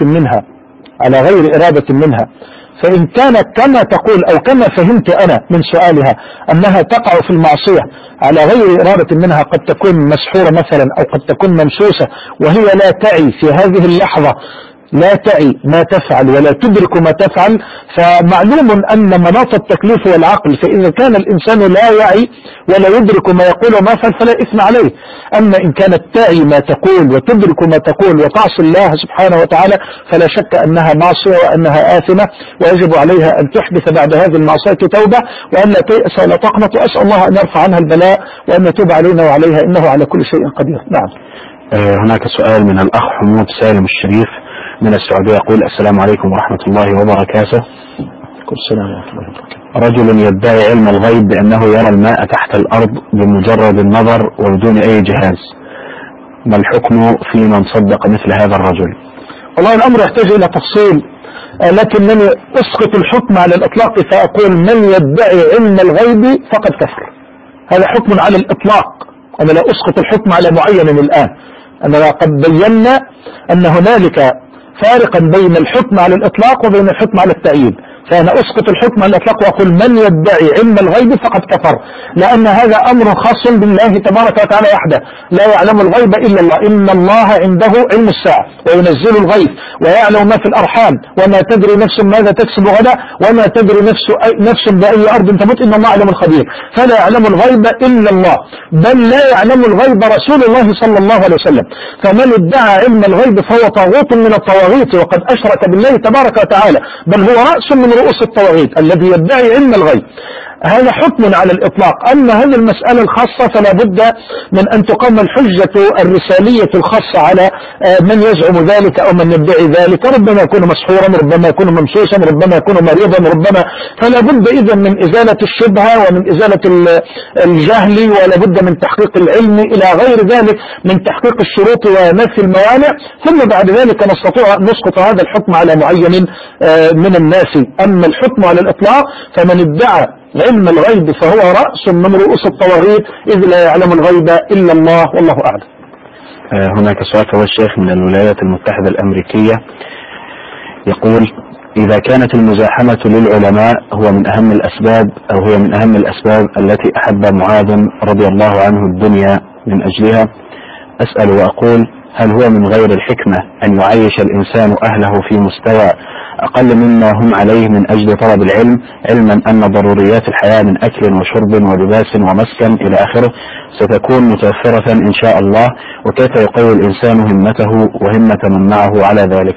إرادة منها. فإن كانت كما تقول أو كما فهمت أنا من سؤالها أنها تقع في المعصية على غير إرادة منها قد تكون مسحورة مثلا أو قد تكون ممسوسة وهي لا تعي في هذه اللحظة لا تعي ما تفعل ولا تدرك ما تفعل فمعلوم أن مناط التكليف والعقل. فإذا كان الإنسان لا يعي ولا يدرك ما يقول وما يفعل فلا إثم عليه. أما إن كانت تعي ما تقول وتدرك ما تقول وتعصي الله سبحانه وتعالى فلا شك أنها معصية وأنها آثمة ويجب عليها أن تحدث بعد هذه المعصية توبة وأن لا تيأس ولا تقنط. وأسأل الله أن يرفع عنها البلاء وأن يتوب علينا وعليها إنه على كل شيء قدير. نعم. هناك سؤال من الأخ حمود سالم الشريف من السعودية يقول السلام عليكم ورحمة الله وبركاته. السلام ورحمة الله وبركاته. رجل يدعي علم الغيب بأنه يرى الماء تحت الأرض بمجرد النظر وبدون أي جهاز، ما الحكم في من صدق مثل هذا الرجل؟ والله الأمر يحتاج إلى تفصيل لكنني أسقط الحكم على الإطلاق فأقول من يدعي علم الغيب فقد كفر. هذا حكم على الإطلاق. أنا لا أسقط الحكم على معين الآن. أنا قد بينا أن هنالك فارقا بين الحكم على الإطلاق وبين الحكم على التأييد. فأنا أسقط الحكم على الإطلاق وأقول من يدعي علم الغيب فقد كفر، لأن هذا أمر خاص بالله تبارك وتعالى وحده، لا يعلم الغيب إلا الله. إن الله عنده علم الساعة وينزل الغيث ويعلم ما في الأرحام وما تدري نفس ماذا تكسب غدا وما تدري نفس بأي أرض تموت، إن الله علم الخبير. فلا يعلم الغيب إلا الله، بل لا يعلم الغيب رسول الله صلى الله عليه وسلم. فمن ادعى علم الغيب فهو طاغوت من الطواغيت وقد أشرك بالله تبارك وتعالى، بل هو رأس من رؤوس الطواغيت الذي يدعي علم الغيب. هذا حكم على الإطلاق. أما هذه المسألة الخاصة فلا بد من أن تقام الحجة الرسالية الخاصة على من يزعم ذلك أو من يدعي ذلك، ربما يكون مسحورا، ربما يكون ممسوسا، ربما يكون مريضا، ربما، فلا بد إذن من إزالة الشبهة ومن إزالة الجهل، ولا بد من تحقيق العلم إلى غير ذلك من تحقيق الشروط ونفي الموانع، ثم بعد ذلك نستطيع أن نسقط هذا الحكم على معين من الناس. أما الحكم على الإطلاق فمن ادعى علم الغيب فهو رأس من رؤوس الطواغيت، إذ لا يعلم الغيب إلا الله، والله أعلم. هناك سؤال فهو الشيخ من الولايات المتحدة الأمريكية يقول: إذا كانت المزاحمة للعلماء هو من أهم الأسباب التي أحب معاذ رضي الله عنه الدنيا من أجلها، أسأل وأقول: هل هو من غير الحكمة أن يعيش الإنسان أهله في مستوى أقل مما هم عليه من أجل طلب العلم، علما أن ضروريات الحياة من أكل وشرب ولباس ومسكن إلى آخره ستكون متوفرة إن شاء الله، وكيف يقوي الإنسان همته وهمة من معه على ذلك؟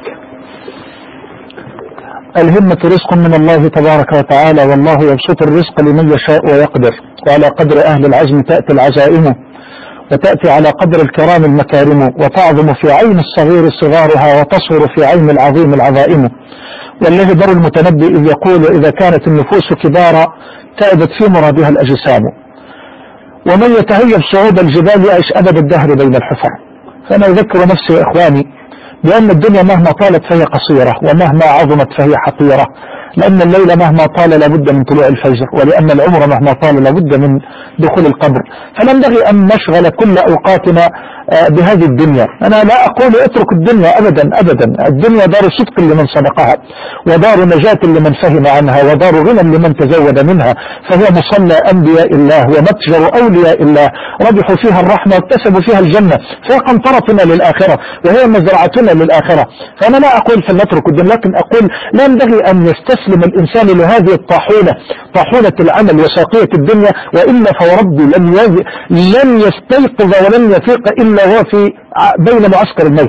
الهمة رزق من الله تبارك وتعالى، والله يبسط الرزق لمن يشاء ويقدر، وعلى قدر أهل العزم تأتي العزائم، وتأتي على قدر الكرام المكارم، وتعظم في عين الصغير صغارها وتصغر في عين العظيم العظائم. والذي بر المتنبي إذ يقول: إذا كانت النفوس كبارا تعبت في مرادها الأجسام، ومن يتهيب صعود الجبال يعيش أبد الدهر بين الحفر. فأنا أذكر نفسي وإخواني بأن الدنيا مهما طالت فهي قصيرة، ومهما عظمت فهي حقيرة، لأن الليل مهما طال لابد من طلوع الفجر، ولأن العمر مهما طال لابد من دخول القبر. فلا ينبغي أن نشغل كل أوقاتنا بهذه الدنيا. أنا لا أقول اترك الدنيا أبدا أبدا، الدنيا دار صدق لمن صدقها، ودار نجاة لمن فهم عنها، ودار غنى لمن تزود منها، فهي مصلى أنبياء الله ومتجر أولياء الله، ربحوا فيها الرحمة واكتسبوا فيها الجنة، فهي قنطرتنا للآخرة وهي مزرعتنا للآخرة. فأنا لا أقول فلنترك الدنيا، لكن أقول لا ينبغي أن يستسلم الإنسان لهذه الطاحونة، طاحونة العمل وساقية الدنيا، وإلا فوربي لن يستيقظ ولن يفيق إلا هو في بين معسكر الموت.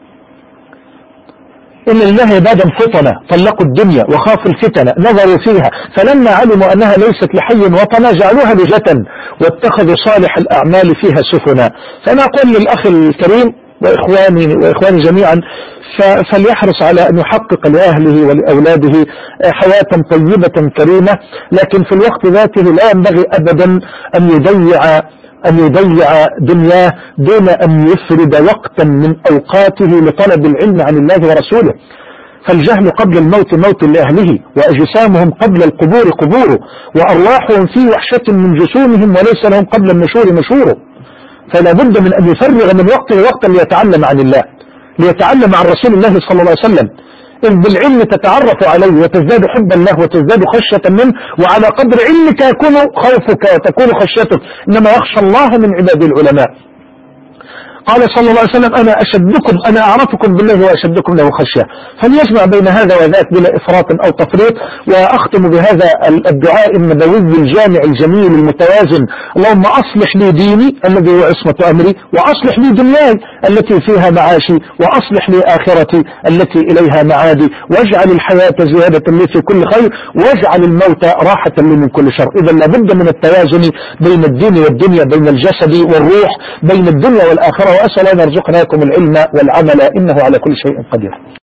إن الله عبادا فطنا طلقوا الدنيا وخافوا الفتن نظروا فيها، فلما علموا أنها ليست لحي وطنا جعلوها لجة واتخذوا صالح الأعمال فيها سفنا. فأنا أقول للأخ الكريم وإخواني جميعا فليحرص على أن يحقق لأهله ولأولاده حياة طيبة كريمة، لكن في الوقت ذاته لا ينبغي أبدا أن يضيع دنياه دون أن يفرد وقتا من أوقاته لطلب العلم عن الله ورسوله. فالجهل قبل الموت موت لأهله، وأجسامهم قبل القبور قبور، وأرواحهم في وحشة من جسومهم وليس لهم قبل النشور نشور. فلا بد من أن يفرغ من وقته وقتا ليتعلم عن الله، ليتعلم عن رسول الله صلى الله عليه وسلم. إذ بالعلم تتعرف عليه وتزداد حبا له وتزداد خشية منه، وعلى قدر علمك يكون خوفك وتكون خشيتك. إنما يخشى الله من عباد العلماء. قال صلى الله عليه وسلم: أنا أعرفكم بالله وأشدكم له خشية. فليجمع بين هذا وذاك بلا إفراط أو تفريط. وأختم بهذا الدعاء النبوي الجامع الجميل المتوازن: اللهم أصلح لي ديني الذي هو عصمة أمري، وأصلح لي دنياي التي فيها معاشي، وأصلح لي آخرتي التي إليها معادي، واجعل الحياة زيادة لي في كل خير، واجعل الموت راحة لي من كل شر. إذا لابد من التوازن بين الدين والدنيا، بين الجسد والروح، بين الدنيا والآخرة. وأسأل أن يرزقناكم العلم والعمل إنه على كل شيء قدير.